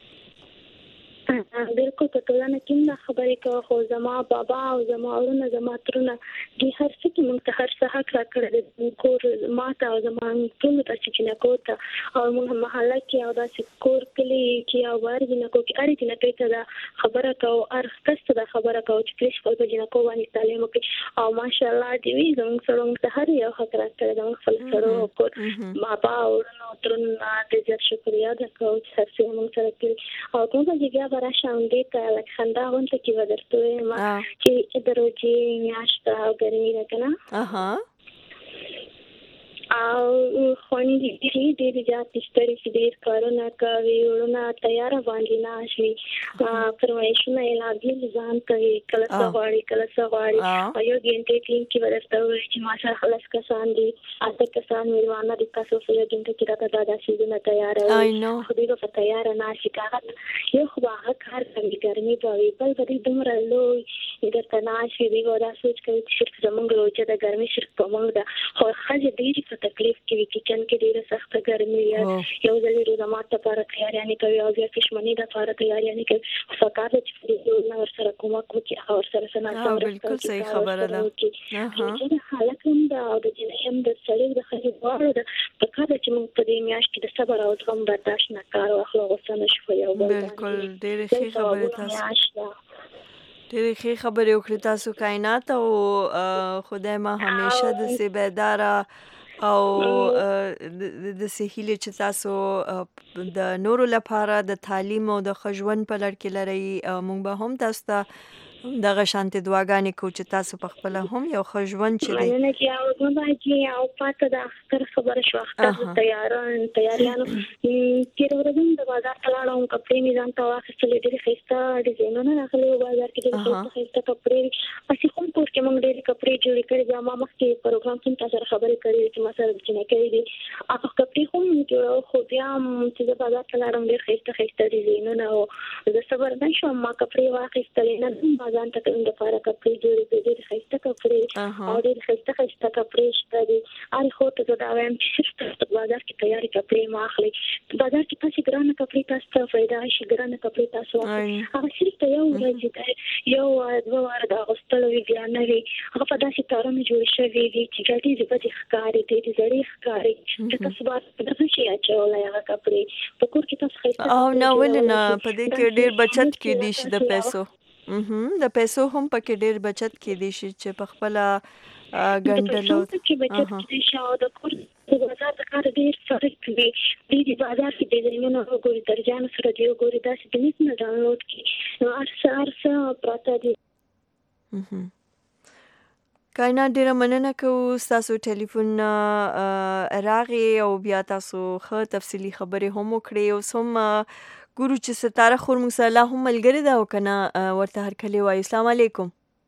بالکل په ټولنه کې دا خبرې کوه، خو زما بابا او زما ورونه زما ترونه دوی هر څه کې موږ ته هر څه حق راکړی دی. کور ما ته او زما ټولو ته چې جنکو ته او موږ محله کې او داسې کور کلي کې او بهر جنکو کې هرې جنکۍ ته دا خبره کوو، هر کس ته دا خبره کوو چې پلیز خپل په جنکو باندې تعلیم وکړي. او ماشاءالله دې وي زموږ سره موږ ته هر یو حق راکړی دی. موږ خپل سره او کور بابا او ورونه او ترونه ډېر زیات شکریا ادا کوو چې هر څه موږ سره کړي. او کوم ځای بیا به راشم دې ته لکه خندا غونډه کې به درته وایم چې د روژې میاشت ده او ګرمي ده که نه، او خویندې ډېرې ډېرې زیاتې ستړې چې ډېر کارونه کوي، وړونه تیاره باندې ناست وي، فرمایشونه یې لا بېل ځان کوي، کله څه غواړي کله څه غواړي. او یو ګنټې ټیم کې به درته ووایي چې ما سره لس کسان دي، اته کسان مېلمانه دي، تاسو په یو ګنټه کې راته دا دا څیزونه تیاروي. خو دوی به په تیاره ناست وي. که هغه یو خو به هغه کار کوي، ګرمي به وي، بل به دوی دومره لوی درته ناست وي، دوی به دا سوچ کوي چې صرف زموږ روژه د ګرمي صرف په موږ ده. خو ښځې ډېرې په تکلیف کې وي، کچن کې ډېره سخته ګرمي وي، یو ځل یې روژه مات لپاره تیاریانې کوي او بیا کشمنۍ لپاره تیاریانې کوي. خو پکار ده چې نه ورسره کومک وکړي، هغه ورسره څه ناسم مرسته وکړي، کار ورسره وکړي. چې د هلک هم ده او د جنۍ هم د سړي او د ښځې دواړو ده. پکار ده چې موږ په دې میاشت کې د صبر او زغم برداشت نه کار واخلو، غوسه نه شو یو بل باندې. بالکل ډېرې ښې خبرې تاسو ډېرې ښې خبرې وکړې تاسو کائنات. او خدای ما همیشه داسې بیداره او د سهیلې چې تاسو د نورو لپاره د تعلیم او د ښه ژوند په لړ کې لرئ. موږ به هم تاسو ته دغه شانتې دعاګانې کوو چې تاسو په خپله هم یو ښه ژوند چې دی. مننه چې او زما چې او پاته د اختر خبره شو، اختر تیاران تیاریانو تېره ورځ هم د بازار ته لاړم، کپړې مې ځان ته واخیستلې، ډېرې ښایسته ډیزاینونه راغلي وو بازار کې، ډېرې ښایسته ښایسته کپړې وې. پسې خو کور کې موږ ډېرې کپړې جوړې کړې. بیا ما مخکې پروګرام کې تا سره خبرې کړې چې ما سره د جنکۍ دي، هغه کپړې خو مې جوړول. خو بیا چې زه بازار ته لاړم ډېر ښایسته ښایسته ډیزاینونه و، زه صبر نه شوم، ما کپړې واخیستلې. نه ځان ته کوم د لپاره کپړې جوړې کړې ډېر ښایسته کپړې او ډېر ښایسته ښایسته کپړې شته دي. هر خو ته دا وایم چې صرف بازار کې تیارې کپړې ما اخلي. بازار کې تاسو ګرانه کپړې تاسو ته فایده شي، ګرانه کپړې تاسو واخلي. هغه صرف ته یو ورځ یو دوه واره د اغوستلو وي بیا نه وي. هغه په داسې تارونو جوړ شوي دي چې ډېرې بدې ښکاري، ډېرې زړې ښکاري چې تاسو به دغه شي اچولی هغه کپړې په کور کې تاسو ښایسته او نه ولې نه په دې کې ډېر بچت کېدی شي د پیسو. د پیسو هم پکې ډېر بچت کېدی شي چې په خپله ګنډلو کې بچت کېدی شي او د کور د بازار د کار ډېر فرق وي. دې بازار کې ډیزاینونه وګوري، درجانو سره دې وګوري، داسې د نیت نه ډاونلوډ کړي نو هر څه هر څه پراته دي. کائنات ډېره مننه کوو ستاسو ټلیفون راغی او بیا تاسو ښه تفصیلي خبرې هم وکړې. اوس هم ګورو چې ستاره خور موږ سره لا هم ملګرې ده او که نه ورته هرکلی وایو. السلام علیکم.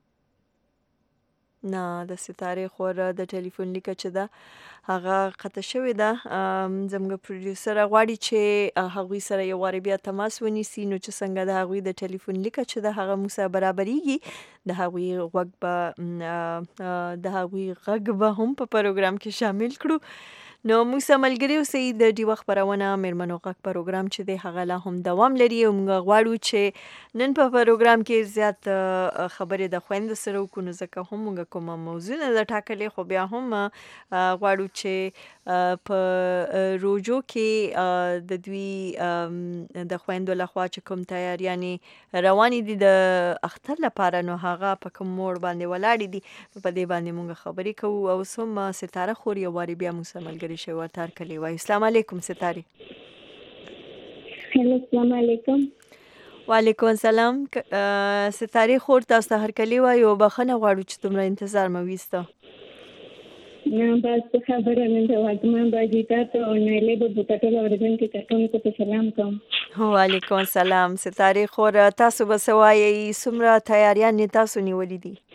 نه د ستارې خور د ټلیفون لیکه چې ده هغه قطع شوې ده. زموږ پروډیوسر غواړي چې هغوی سره یو وارې بیا تماس ونیسي نو چې څنګه د هغوی د ټلیفون لیکه چې ده هغه موږ سره برابریږي د هغوی غوږ به د هغوی غږ به هم په پروګرام کې شامل کړو. نو موږ سره ملګري اوسئ. د ډیوه خپرونه میرمنو غږ پروګرام چې دی هغه لا هم دوام لري او موږ غواړو چې نن په پروګرام کې زیات خبرې د خویندو سره وکړو نو ځکه هم موږ کومه موضوع نه ده ټاکلې، خو بیا هم غواړو چې په روژو کې د دوی د خویندو لخوا چې کوم تیاریانې روانې دي د اختر لپاره نو هغه په کوم موړ باندې ولاړې دي، په دې باندې موږ خبرې کوو. او اوس هم ستاره خور یو وارې بیا موږ سره ملګري شوي ورته هرکلی وایو. السلام علیکم ستارې. هلو السلام علیکم. وعلیکم السلام. ستارې خور تاسو ته هرکلی وایو او بخښنه غواړو چې دومره انتظار مو ویسته. نه بس خبره نه ده واجمه باجی تاسو او نه له بوتاټو اوریدل کې کټونکو ته سلام کوم. وعلیکم السلام. ستارې خور تاسو به څه وایئ، څومره تیاریان تاسو نیولي دي؟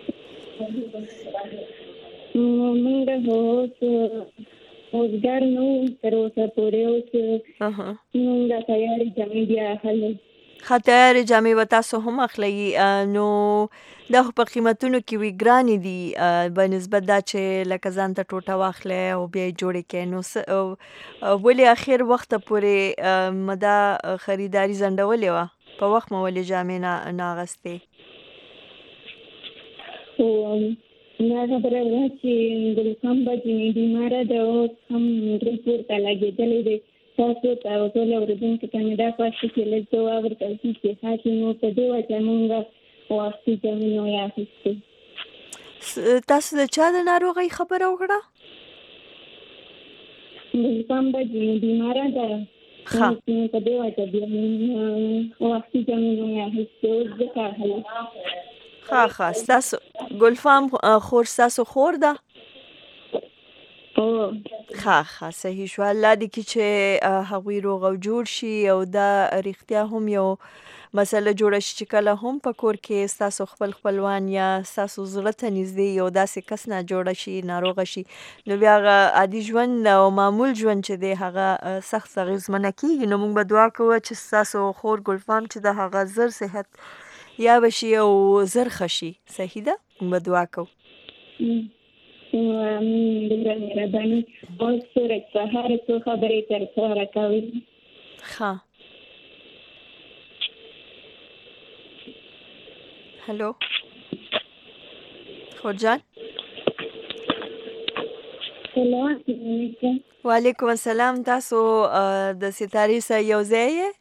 موږ اوس اوسګار نو تر اوسه پورې اوس موږ تیاری جامې بیا اخلو. ښه تیارې جامې به تاسو هم اخلئ. نو دا خو په قیمتونو کې وي ګرانې دي به نسبت دا چې لکه ځان ته ټوټه واخلئ او بیا یې جوړې کړئ. نو ولې اخر وخته پورې مه دا خریداري ځنډولې وه، په وخت مو ولې جامې نه نه اغوستې؟ ما خبره ده چې ګلفام بجې بیماره ده اوس هم درې پورته لګېدلی دی. تاسو ته او ټول اورېدونکو ته مې دا خوښي چې لږ ځواب ورکړل شي چې ښه نو په دې وجه مونږ وختي جامې نوې اخیستې. تاسو د چا د ناروغۍ خبره وکړه؟ ګلفام بجې بیماره ده په دې وجه بیا مونږ وختي جامې نوې اخیستې. اوس ځکه اخلو. ښه ښه. ستاسو ګلفام خور ستاسو خور ده؟ ښه ښه صحیح شو. الله دې کړي چې هغوی روغ او جوړ شي او دا رښتیا هم یو مسله جوړه شي چې کله هم په کور کې ستاسو خپل خپلوان یا ستاسو زړه ته نږدې یو داسې کس نه جوړه شي ناروغه شي نو بیا هغه عادي ژوند او معمول ژوند چې دی هغه سخت اغېزمنه کېږي. نو موږ به دعا کوو چې ستاسو خور ګلفام چې د هغه زر صحت یا بشي او زر خشي. صحیح ده؟ موږ به دعا کوو. امین. ډېره مهرباني. اوس سورج سهار څو خبرې تر سره کوي. ښه. هلو خورجان. وعلیکم السلام. تاسو د ستارې سره یو ځای یې؟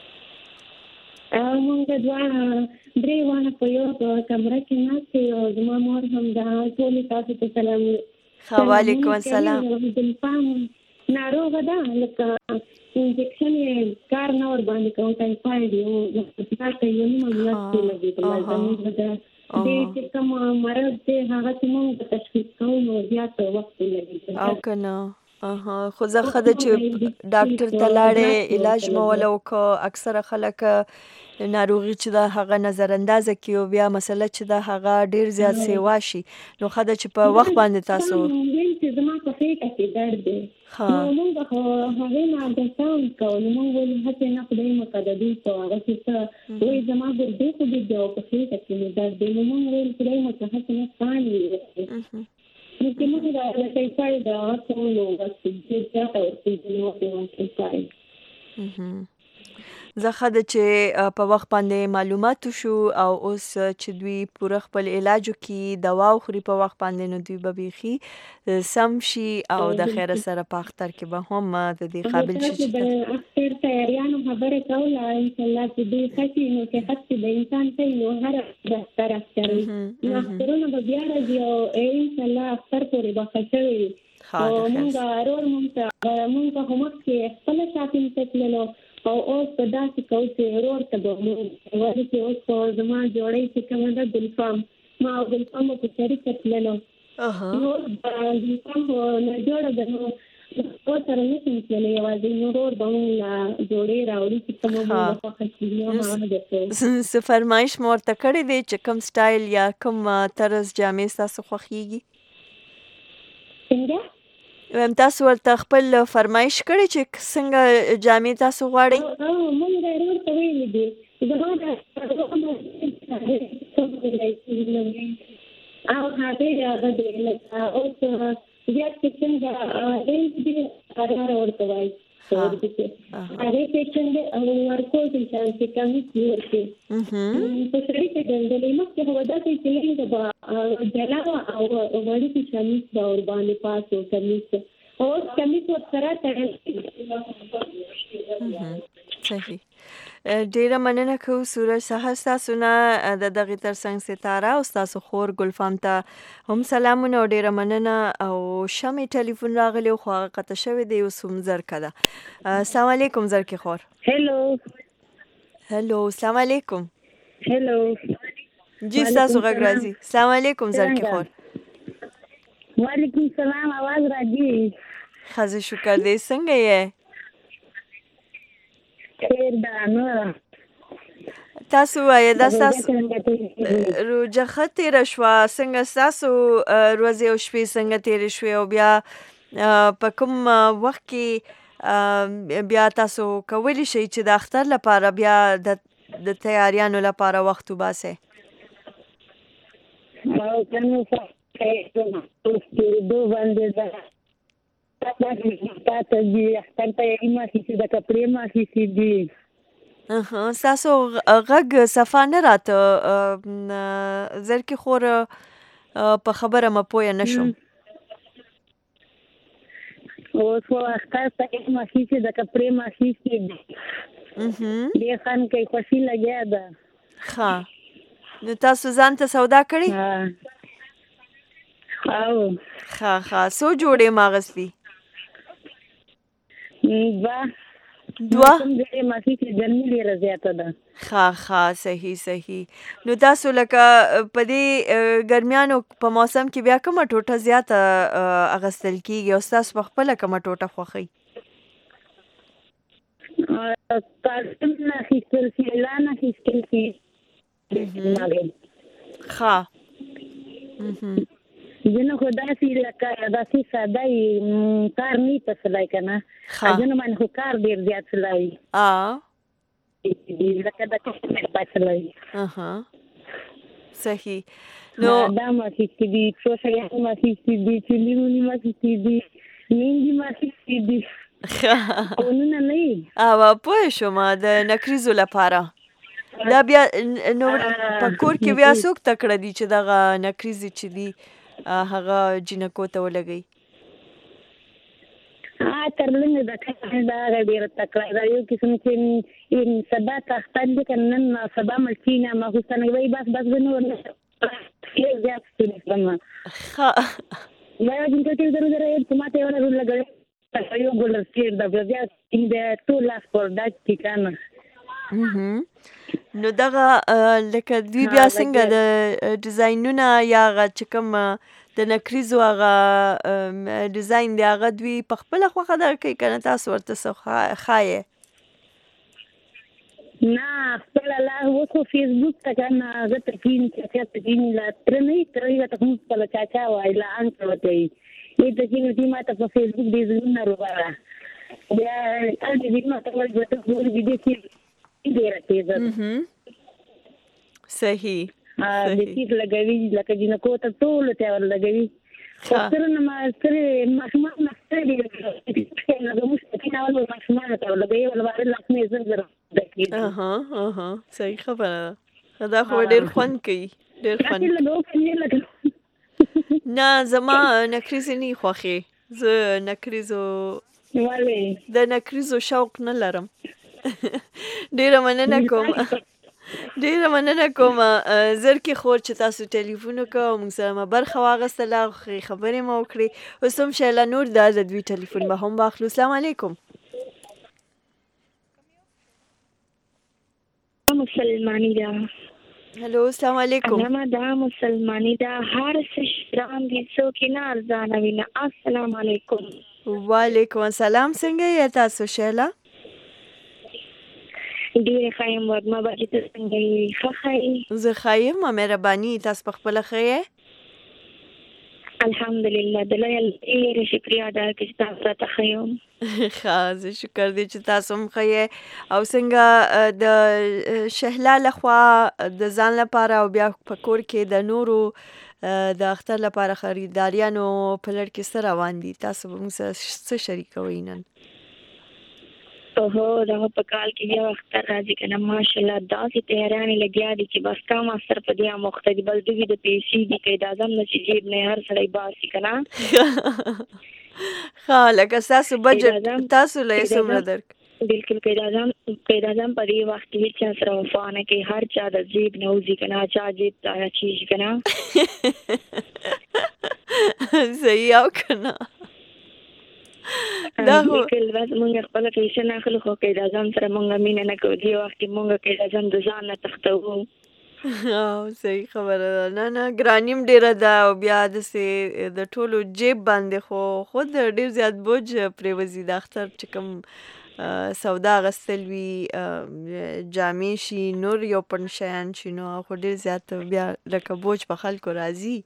مونږ دواړه درې واړه په یو کمره کې ناست یو او زما مور هم ده. ټولې تاسو ته سلام. ښه. وعلیکم السلام. ګلفام ناروغه ده لکه انجکشن یې کار نه ورباندې کوم ټایفاید یې پلار ته یو نیمه میاشتې لګېدله. زموږ د دې چې کوم مرض دی هغه چې مونږ تشخیص کوو نو زیات وخت لګېږي. او که نه اها خو زه ښه ده چې ډاکټر ته لاړې علاج مو وله وکړه. اکثره خلک ناروغي چې ده هغه نظر اندازه کړي او بیا مسله چې ده هغه ډېر زیات سیوا شي. نو ښه ده چې په وخت باندې تاسو چې زما په خېټه کې درد دی نو موږ خو هغې نه الټراساونډ کوو نو موږ ویل هسې نه خدای مو که د دوی په هغه کې څه وایي زما ګردې خو دې دی او په خېټه کې مې درد دی. نو موږ ویل خدای مو که هسې نه سکان وي نو چې موږ د ټایفاید د هغه کولو بس ډېر زیاته ورکېږي نو د ټایفاید زه ښه ده چې په وخت باندې معلومات وشو او اوس چې دوی پوره خپل علاج وکړي دوا وخوري په وخت باندې نو دوی به بیخي سم شي او د خیره سره په اختر کې به هم د دې قابل شي. چې د اختر تیاریانو خبرې کوله انشاءالله چې دوی ښه شي نو چې ښه شي د انسان کوي نو هر د اختر اختر نو اخترونه به بیا راځي او انشاءالله اختر پورې به ښه شوي وي. او مونږ ورور مونږ ته مونږ خو مخکې خپله شاپینګ ته تللو او اوس په داسې کوو چې ورور ته به مونږ ولې چې اوس خو زما جوړی چې کومه ده ګلفام ما او ګلفام به په شریکه تللو نو اوس به ګلفام خو ناجوړه ده نو اوس سره نشم تللی یوازې نو ورور به مونږ له جوړې راوړي چې کومه مونږ خوښه شي نو هغه درته څه فرمایش مو ورته کړی دی چې کوم سټایل یا کوم طرز جامې ستاسو خوښیږي؟ څنګه؟ ویم تاسو ورته خپل فرمایش کړی چې څنګه جامې تاسو غواړئ؟ مونږ د ورور ته ویلي دي زما د او هغې هغه دی لکه اوس زیات چې څنګه رینج دي هغه ورته وایي هغې فیشن دی او ورکوټ انسان چې کمیس دي ورکړي په سړي کې ګنډلې مخکې خو به داسې چې لنډه به جلا وه او وړوکي کمیس به ورباندې پاس و کمیس اوس کمیس ورسره تړل. صحیح ډیره مننه کوو سورج سهار ستاسو نه د دغې ترڅنګ ستاره او ستاسو خور ګلفام ته هم سلامونه او ډیره مننه. او شمې ټلیفون راغلی خو هغه قطع شوی دی اوس هم زرکه ده. السلام علیکم زرکې خور. هلو هلو السلام علیکم. هلو جی ستاسو غږ راځي. السلام علیکم زرکې خور. وعلیکم السلام आवाज راځي. ښه شکر دی څنګه یې؟ خیر ده نو تاسو وایه دا ستاسو روژه ښه تېره شوه څنګه ستاسو ورځې او شپې څنګه تېرې شوې او بیا په کوم وخت کې بیا تاسو کولی شئ چې د اختر لپاره بیا د تیاریانو لپاره وخت وباسئ؟ او کنو دو باندې ده تاسو دې اختر تیاري ماخیستې ده کپړې ماخیستې دي. ستاسو غږ صفا نه راته زرکې خور په خبره مه پویه نه شوم. اوس خو اختر تیاري ماخیستې ده کپړې ماخیستې دي ډېر ښه کوي خوښي لګیا ده. ښه نو تاسو ځان ته سودا کړې؟ او ښه ښه څو جوړې مې اخیستې؟ دوه دوه ډېرې ماخي چې ګرمي ډېره زیاته ده. ښه ښه صحیح صحیح. نو تاسو لکه په دې ګرمیانو په موسم کې بیا کومه ټوټه زیاته اخیستل کېږي او ستاسو په خپله کومه ټوټه خوښوئ؟ کارټون نه اخیستل شي اعلان اخیستل شي. ښه ځینې خو داسې لکه داسې ساده یي کار نه په سلای که نه ځینې باندې خو کار ډېر زیات سلای لکه د کشمیر په سلای. صحیح. نو دا مې اخیستې دي څو شیان مې اخیستې دي چلي ونې مې اخیستې دي مینځې مې اخیستې دي کونونه نه وي. او پوه شوم د نکریزو لپاره دا بیا نو په کور کې بیا څوک تکړه دي چې دغه نکریزې چې دي هغه جینکو ته ولګوي؟ تر لږ د کار دا هغه ډېره تکړه ده یو قسم چې سبا ته اختر دی که نن سبا ملچینه ماخوستنه وایي بس بس زه نور ډېر زیات ستونی کړم. دا یو جینکو چې زر زر یم چې ما ته یو ډول لګوي یو ګل سیر ده بیا د ټول لاس پر دا ټیکانه. نو دغه لکه دوی بیا څنګه د ډیزاینونه یا هغه چې کوم د نکریزو هغه ډیزاین دی هغه دوی په خپله خوښه دغه کوي که نه تاسو ورته څه ښایې؟ نه خپله لا اوس خو فیسبوک ته که نه هغه ته کښېني چاچا ته کښېني لا تره نه وي تره وي ته خو خپله چاچا وایي لا انکل ورته وایي دې ته کښېني دوی ما ته په فیسبوک ډیزاینونه روباره بیا هر ډیزاینونه ته وایي ورته ګوري ویډیو کې ډېره تېزه صحیح د سیټ لګوي لکه جینکو ته ټولو ته ور لګوي خو سره نه ما سترې ماشومان نه سترې دي زموږ سپین اول ماشومانو ته ور لګوي ولوارې لاسونه یې زر زر اها اها صحیح خبره ده دا خو ډېر خوند کوي ډېر خوند نه زما نکریزې نه خوښې زه نکریزو د نکریزو شوق نه لرم ډېره مننه کوم ډېره مننه کوم زرکې خور چې تاسو ټلیفون وکړه او موږ سره مو برخه واخیستله ښې خبرې مو وکړې اوس هم شیله نور ده د دوی ټلیفون به هم واخلو. السلام علیکم. مسلمانی دا هلو السلام علیکم. انما دا مسلمانی دا هر څه شرام دي څوک نه ارزانه وي نه. السلام علیکم. وعلیکم السلام. څنګه یې تاسو شیله؟ ډېره ښه یم وږمه باجي ته څنګه یې؟ ښه ښه یې؟ زه ښه یم مهرباني تاسو په خپله ښه یې؟ الحمدلله د لوی الله ډېره شکریه ادا کړې چې تاسو راته ښه یم. ښه زه شکر دی چې تاسو هم ښه یې او څنګه د شهلا لخوا د ځان لپاره او بیا په کور کې د نورو د اختر لپاره خریداریانو په لړ کې څه روان دي؟ تاسو به موږ سره څه شریکوئ نن؟ اوهو دغه په کال کې بیا اختر راځي که نه ماشاءالله داسې تیاریانې لګیا دي چې بس کم اختر په دې مخته دي بس دوی د پیسې دي که اجازه نه چې جیب نه هر سړی باسي که نه ښه لکه ستاسو بجټ تاسو له یې څومره درک؟ بلکل که اجازه په دې وخت کې هېچ چا سره وفا نه کوي هر چا د جیب نه وځي که نه چا جیب ته راچېږي که نه صحیح او که نه دا خو بس مونږ خپله پیسې نه اخلو خو که اجازه سره مونږ مینه نه کوو دې وخت کې مونږ که اجازه د ځان نه تښتوو. صحیح خبره ده. نه نه ګراني هم ډېره ده او بیا داسې د ټولو جیب باندې خو خود ډېر زیات بوج پرېوځي د اختر چې کوم سودا اخیستل وي جامې شي نور یو پڼ شیان شي نو خو ډېر زیات بیا لکه بوج په خلکو راځي.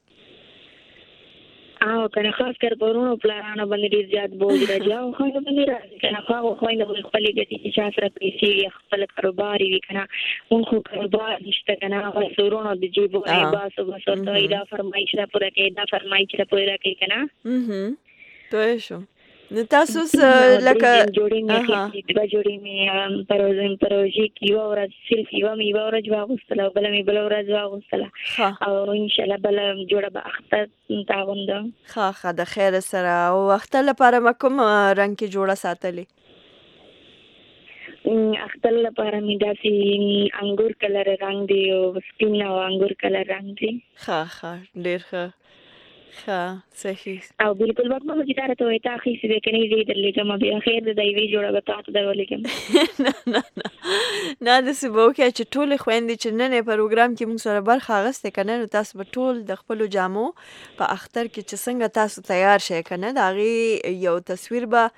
او کنه خاص کر پرونو پلانانو باندې ډېر زیات بوج راځي او خو باندې راځي کنه خو هغه خویندې به خپلې ګټې چې چا سره پیسې وي خپل کاروبار وي کنه مونږ خو کاروبار نشته کنه هغه سورونو د جیبو نه باسو بس ورته وایي دا فرمایش را پوره کوي دا فرمایش را پوره کوي کنه پوه شو. نو تاسو لکه جوړې مې دوه جوړې مې پروژې پروژې کې یوه ورځ صرف یوه مې یوه ورځ واغوستله او بله مې بله ورځ واغوستله او انشاءالله بله جوړه به اختر ته اغوندم. ښه ښه د خیره سره او اختر لپاره به کوم رنګ کې جوړه ساتلې؟ اختر لپاره مې داسې انګور کلر رنګ دی او سپین او انګور کلر رنګ دی. ښه ښه ډېر ښه ښه صحیح او بالکل وږمه به چې تا راته وایي تا اخیستې دی که نه زه یې درلېږم بیا خیر دی د یوې جوړه به تا ته درولېږم. نه نه نه نه داسې به وکړه چې ټولې خویندې چې نن یې پروګرام کې موږ سره برخه اخیستې که نه نو تاسو به ټول د خپلو جامو په اختر کې چې څنګه تاسو تیار شئ که نه د هغې یو تصویر به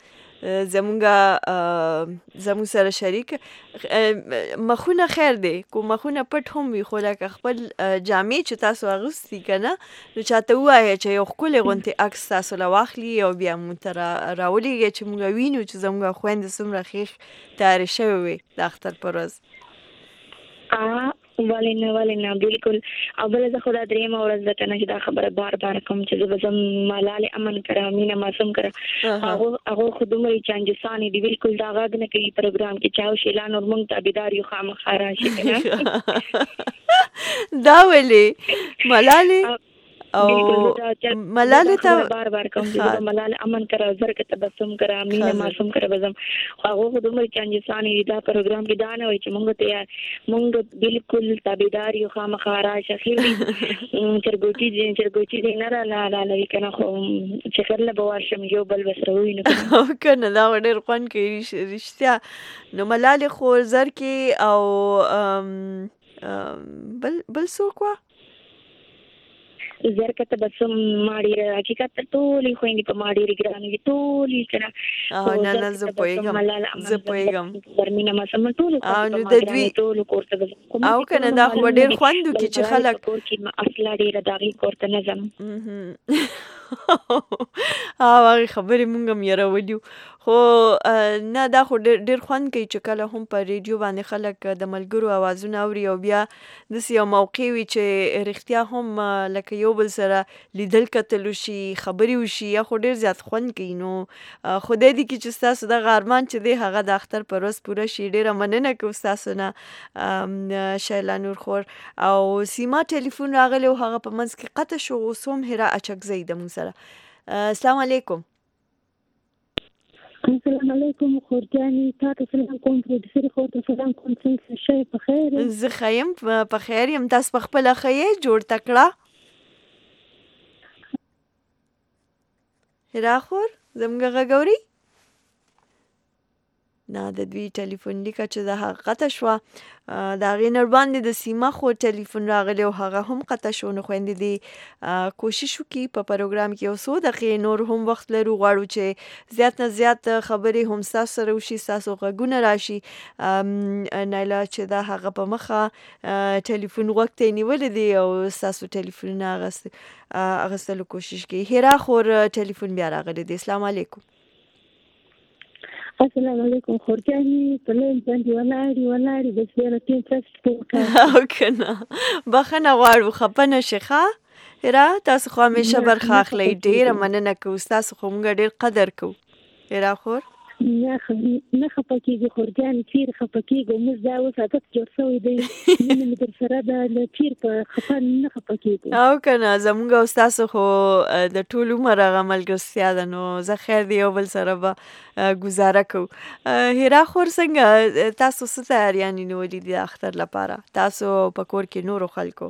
زمونږ زمونږ سره شریک مخونه خیر دی کو مخونه پټ هم وي خو لکه خپل جامې چې تاسو اغوستي که نه نو چاته ووایه چې یو ښکلی غوندې عکس تاسو له واخلي او بیا مونږ ته راولېږئ چې مونږ وینو چې زمونږ خویندې څومره ښې تیارې شوې وې د اختر په ورځ. ولې نه ولې نه بالکل او بله زه خو دا درېیمه ورځ ده که نه چې دا خبره بار بار کوم چې زه به ځم ملالې امن کره مینه معصوم کره هغو خو دومره چانجسانې دي بالکل دا غږ نه کوي پروګرام کې چا شیلا نور مونږ تابعدار یو خامخا راشي که نه دا ولې ملالې او ملالې ته بار بار کوم چې زه به ملالې امن کره زرکه تبسم کره مینه معصوم کره به ځم خو هغو خو دومره چانجسانې دي دا پروګرام کې دا نه وایي چې مونږ ته مونږ بالکل تابعدار یو خامخا راشه خیر دي چرګوټي چرګوټي دی نه رالالوي که نه خو چې کله به ورشم یو بل به سره ووینو که نه دا خو ډېر خوند کوي رښتیا. نو ملالې خو زرکې او بل بل څوک وه زرکته بسم ماډي راځي کته ټولې خويندې په ماډي ګرانې ټولې کنه او نه نه زه پوهېږم زه پوهېږم ورمینه ما سم ټول او نو د دوی ټول کوړه او کنه دا خو ډېر خوند وکړي چې خلک اصلا ډېر داغي کوړه نه ځم او هغه خبرې مونږ هم یېرولي خو نه دا خو ډېر خوند کوي چې کله هم په ریډیو باندې خلک د ملګرو اوازونه اوري او بیا داسې یو موقع وي چې رښتیا هم لکه یو بل سره لیدل کتل وشي خبرې وشي یا خو ډېر زیات خوند کوي نو خدای دې کړي چې ستاسو دغه ارمان چې دی هغه د اختر په ورځ پوره شي ډېره مننه کوو ستاسو نه شیلا نورخور او سیما ټلیفون راغلی او هغه په منځ کې قطع شو اوس هم هیرا اچکزی د مونږ سره السلام علیکم السلام علیکم خورجاني تاسو سلام کوم پروډوسر خو ته سلام کوم څنګه شي په خیر زه خیم په خیر یم تاسو په خپل خیر جوړ تکړه راخور زمګه غوري نه د دوی ټلیفون لیکه چې د هغه قطع شوه د هغې نه وړاندې د سیما خو ټلیفون راغلی او هغه هم قطع شو نو خویندې دې کوشش وکړي په پروګرام کې یو څو دقیقې نور هم وخت لرو غواړو چې زیات نه زیات خبرې هم ستاسو سره وشي ستاسو غږونه راشي نایله چې دا هغه په مخه ټلیفون غوږ ته یې نیولی دی او ستاسو ټلیفونونه اخیستلو کوشش کوي هیرا خور ټلیفون بیا راغلی دی السلام علیکم السلام علیکم خورجاني په لین باندې ولاړې ولاړې بس بیا نه ټیم فسټ وکړه او که نه بخښنه غواړو خفه نه شئ ښه هیرا تاسو خو همیشه برخه اخلئ ډېره مننه کوو ستاسو خو موږ ډېر قدر کوو هیرا خور نه نه خفه کېږي خورجانې چیرې خفه کېږو موږ دا اوس عادت جوړ شوی دی مینه مې در سره ده چیرې په خفه نه خفه کېږو او که نه زموږ او ستاسو خو د ټول عمر هغه ملګرتیا ده نو زه خیر دی یو بل سره به ګزاره کوو هیرا خور څنګه تاسو څه تیاریانې نیولي دي د اختر لپاره تاسو په کور کې نورو خلکو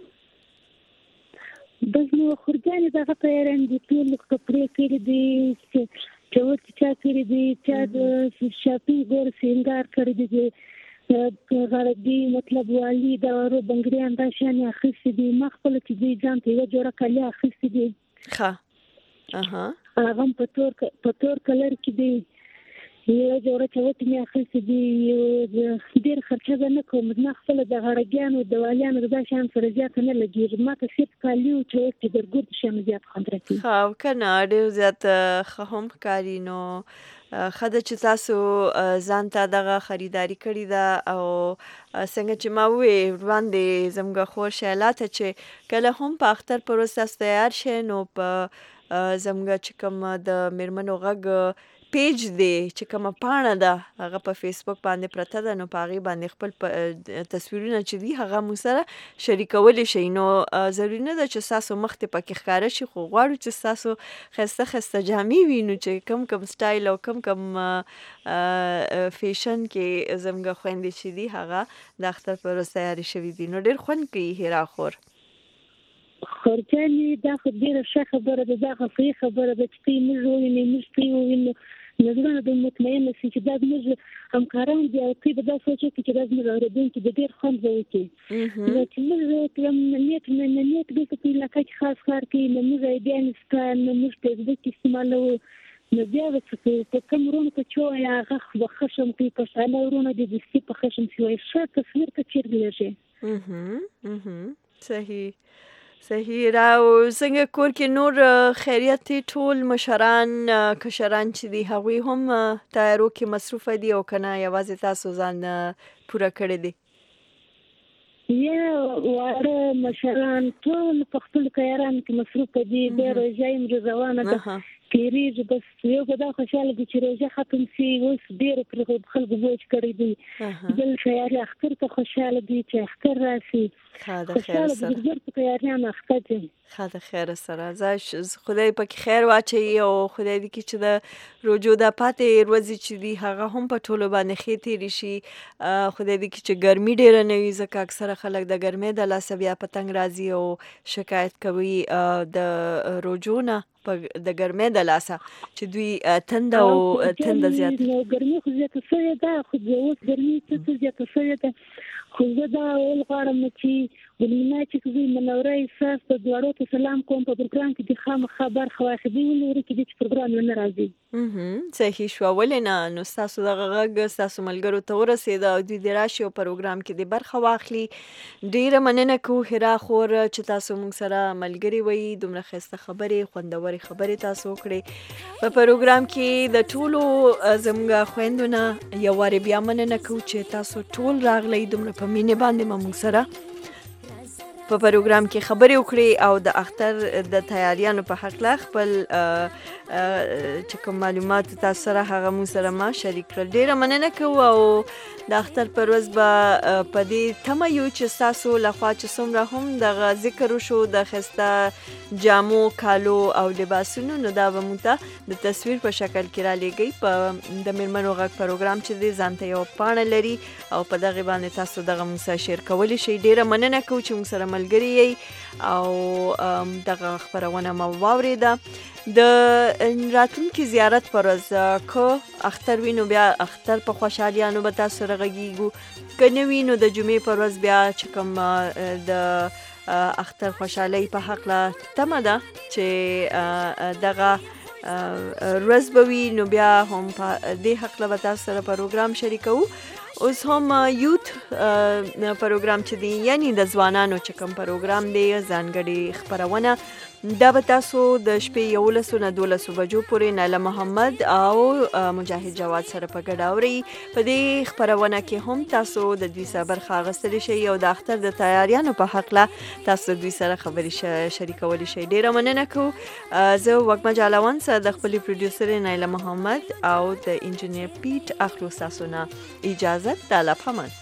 بس نو خورجانې دغه تیاریان دي ټول کپړې کړي دي چې ورته چا کړي دي چا د شاپینګ ګور سینګار کړي دي غربي مطلب والي د ورو بنګریان دا شانې اخیستې دي ما خپله چې دوی ځان ته یوه جوړه کالي اخیستې دي ښه اها هغه هم په تور په تور کلر کې دي یوه جوړه چوټې مې اخیستې دي ډېر خرچه به نه کوم ما خپله د غړګیانو د والیانو د دا شیانو سره زیاته نه لګېږي ما ته صرف کالي او چوټې د ګردو شیانو زیات خوند راکوي ښه او که نه ډېر زیات ښه هم ښکاري نو ښه ده چې تاسو ځان ته دغه خریداري کړې ده او څنګه چې ما وویې وړاندې زموږ خور شیلا ته چې کله هم په اختر پر ورځ تاسو تیار شئ نو په زموږ چې کوم د میرمنو غږ پیج دی چې کومه پاڼه ده هغه په فیسبوک باندې پرته ده نو په هغې باندې خپل تصویرونه چې دي هغه موږ سره شریکولی شئ نو ضروري نه ده چې ستاسو مخ دې پکې ښکاره شي خو غواړو چې ستاسو ښایسته ښایسته جامې وینو چې کم کم سټایل او کم کم فیشن کې زموږ خویندې چې دي هغه د اختر په ورځ تیارې شوي دي نو ډېر خوند کوي هیرا خور خورجانې دا خو ډېره ښه خبره ده دا خو صحیح خبره ده چې ته یې موږ ووینې موږ ته یې ووینو نو زړونه به مطمئنه شي چې دا زموږ همکاران دي او ته به دا سوچ وکړي چې دا زموږ اورېدونکي د ډېر خوند به وکړي نو چې موږ نیت نه نیت دلته په علاقه کې خاص کار کوي نو موږ ایډیان شته نو موږ فیسبوک استعمالوو نو بیا به څه کوي په کوم ورونو که چې وایي هغه به خشم کوي پښتانه ورونه دي دستي په خشم شي وایي ښه تصویر ته چیرې لږې صحیح صحیح را او څنګه کور کې نور خیریت دی ټول مشران کشران چې دي هغوی هم تیارو کې مصروفه دي او که نه یوازې تاسو ځان پوره کړی دی یا واړه مشران ټول په خپلو کیارانو کې مصروفه دي بیا روژه یم روزوانه ده تېرېږي بس یو به دا خوشحاله دي چې روژه ختم شي اوس ډېرو پرې خلکو بوج کړی دی بل تیارې اختر ته خوشحاله دي چې اختر راشي خوشحاله دي ډېر په تیاریانو اخته دي ښه د خیره سره زه خدای پکې خیر واچوي او خدای دې کړي چې د روژو دا پاتې ورځې چې دي هغه هم په ټولو باندې ښې تېرې شي خدای دې کړي چې ګرمي ډېره نه وي ځکه اکثره خلک د ګرمۍ د لاسه بیا په تنګ راځي او شکایت کوي د روژو نه د ګرمۍ د لاسه چې دوی تنده او تنده زیات نو ګرمي خو زیاته شوې ده خو اوس ګرمي څه زیاته شوې ده خو زه دا اول غواړم چې ولمنه چې زه منوره احساس په دواړو ته سلام کوم په پروګرام کې د خامخا برخه واخلي ولري کې چې پروګرام نه راځي صحیح شو ولې نه نو ستاسو دغه غږ ستاسو ملګرو ته ورسېده او دوی د راشي او پروګرام کې د برخه واخلي ډیره مننه کوو هرا خور چې تاسو موږ سره ملګري وئ دومره ښایسته خبرې خوندورې خبرې تاسو وکړې په پروګرام کې د ټولو زموږ خویندو نه یو وارې بیا مننه کوو چې تاسو ټول راغلی دومره په مینې باندې ما موږ سره په پروګرام کې خبرې وکړې او د اختر د تیاریانو په حق خپل چې کوم معلومات تاسو سره هغه مو سره ما شریک کړل ډیره مننه کوو او د اختر پر ورځ به په دې تمه یو چې تاسو لخوا چې څومره هم دغه ذکر وشو د ښایسته جامو کالو او لباسونو نو دا به موږ ته د تصویر په شکل کې را لېږئ په د میرمنو غږ پروګرام چې دی ځان ته یو پاڼه لري او په دغې باندې تاسو دغه موږ سره شیر کولی شئ ډیره مننه کوو چې موږ سره ملګري یئ او دغه خپرونه مو واورېده د راتلونکي زیارت پر ورځ که اختر وي نو بیا اختر په خوشحالیانو به تاسو سره غږیږو که نه وي نو د جمعې پر ورځ بیا چې کوم د اختر خوشحالۍ په هکله تمه ده چې دغه ورځ به وي نو بیا هم په دې هکله به تاسو سره پروګرام شریکوو اوس هم یوت پروګرام چې دی یعنی د ځوانانو چې کوم پروګرام دی ځانګړې خپرونه دا به تاسو د شپې یولسو نه دولسو بجو پورې نایله محمد او مجاهد جواد سره په ګډه اورئ په دې خپرونه کې هم تاسو د دوی سره برخه اخیستلی شئ او د اختر د تیاریانو په هکله تاسو دوی سره خبرې شریکولی شئ ډیره مننه کوو زه وږمه جالوان سره د خپلې پروډیوسرې نایله محمد او د انجینیر پیټ اخلو ستاسو نه اجازت د الله پامان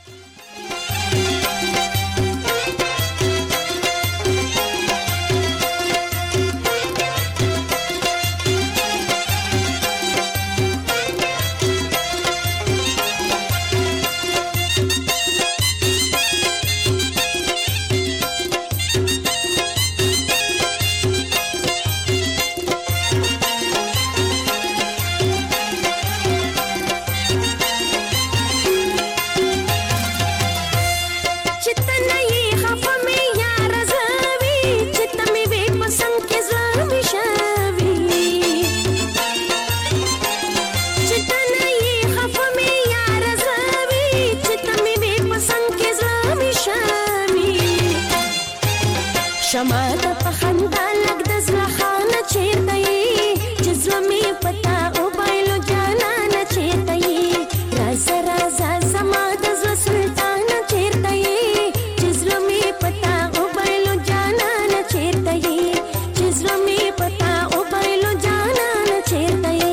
شمعه په خندا لګ د زړه خانه چیرته یې چې زړه مې پتا او بایلو جانانه چیرته یې راځه راځه زما د زړه سلطانه چیرته یې چې زړه مې پتا او بایلو جانانه چیرته یې چې زړه مې پتا او بایلو جانانه چیرته یې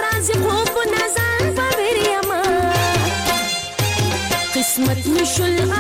قسمت مشل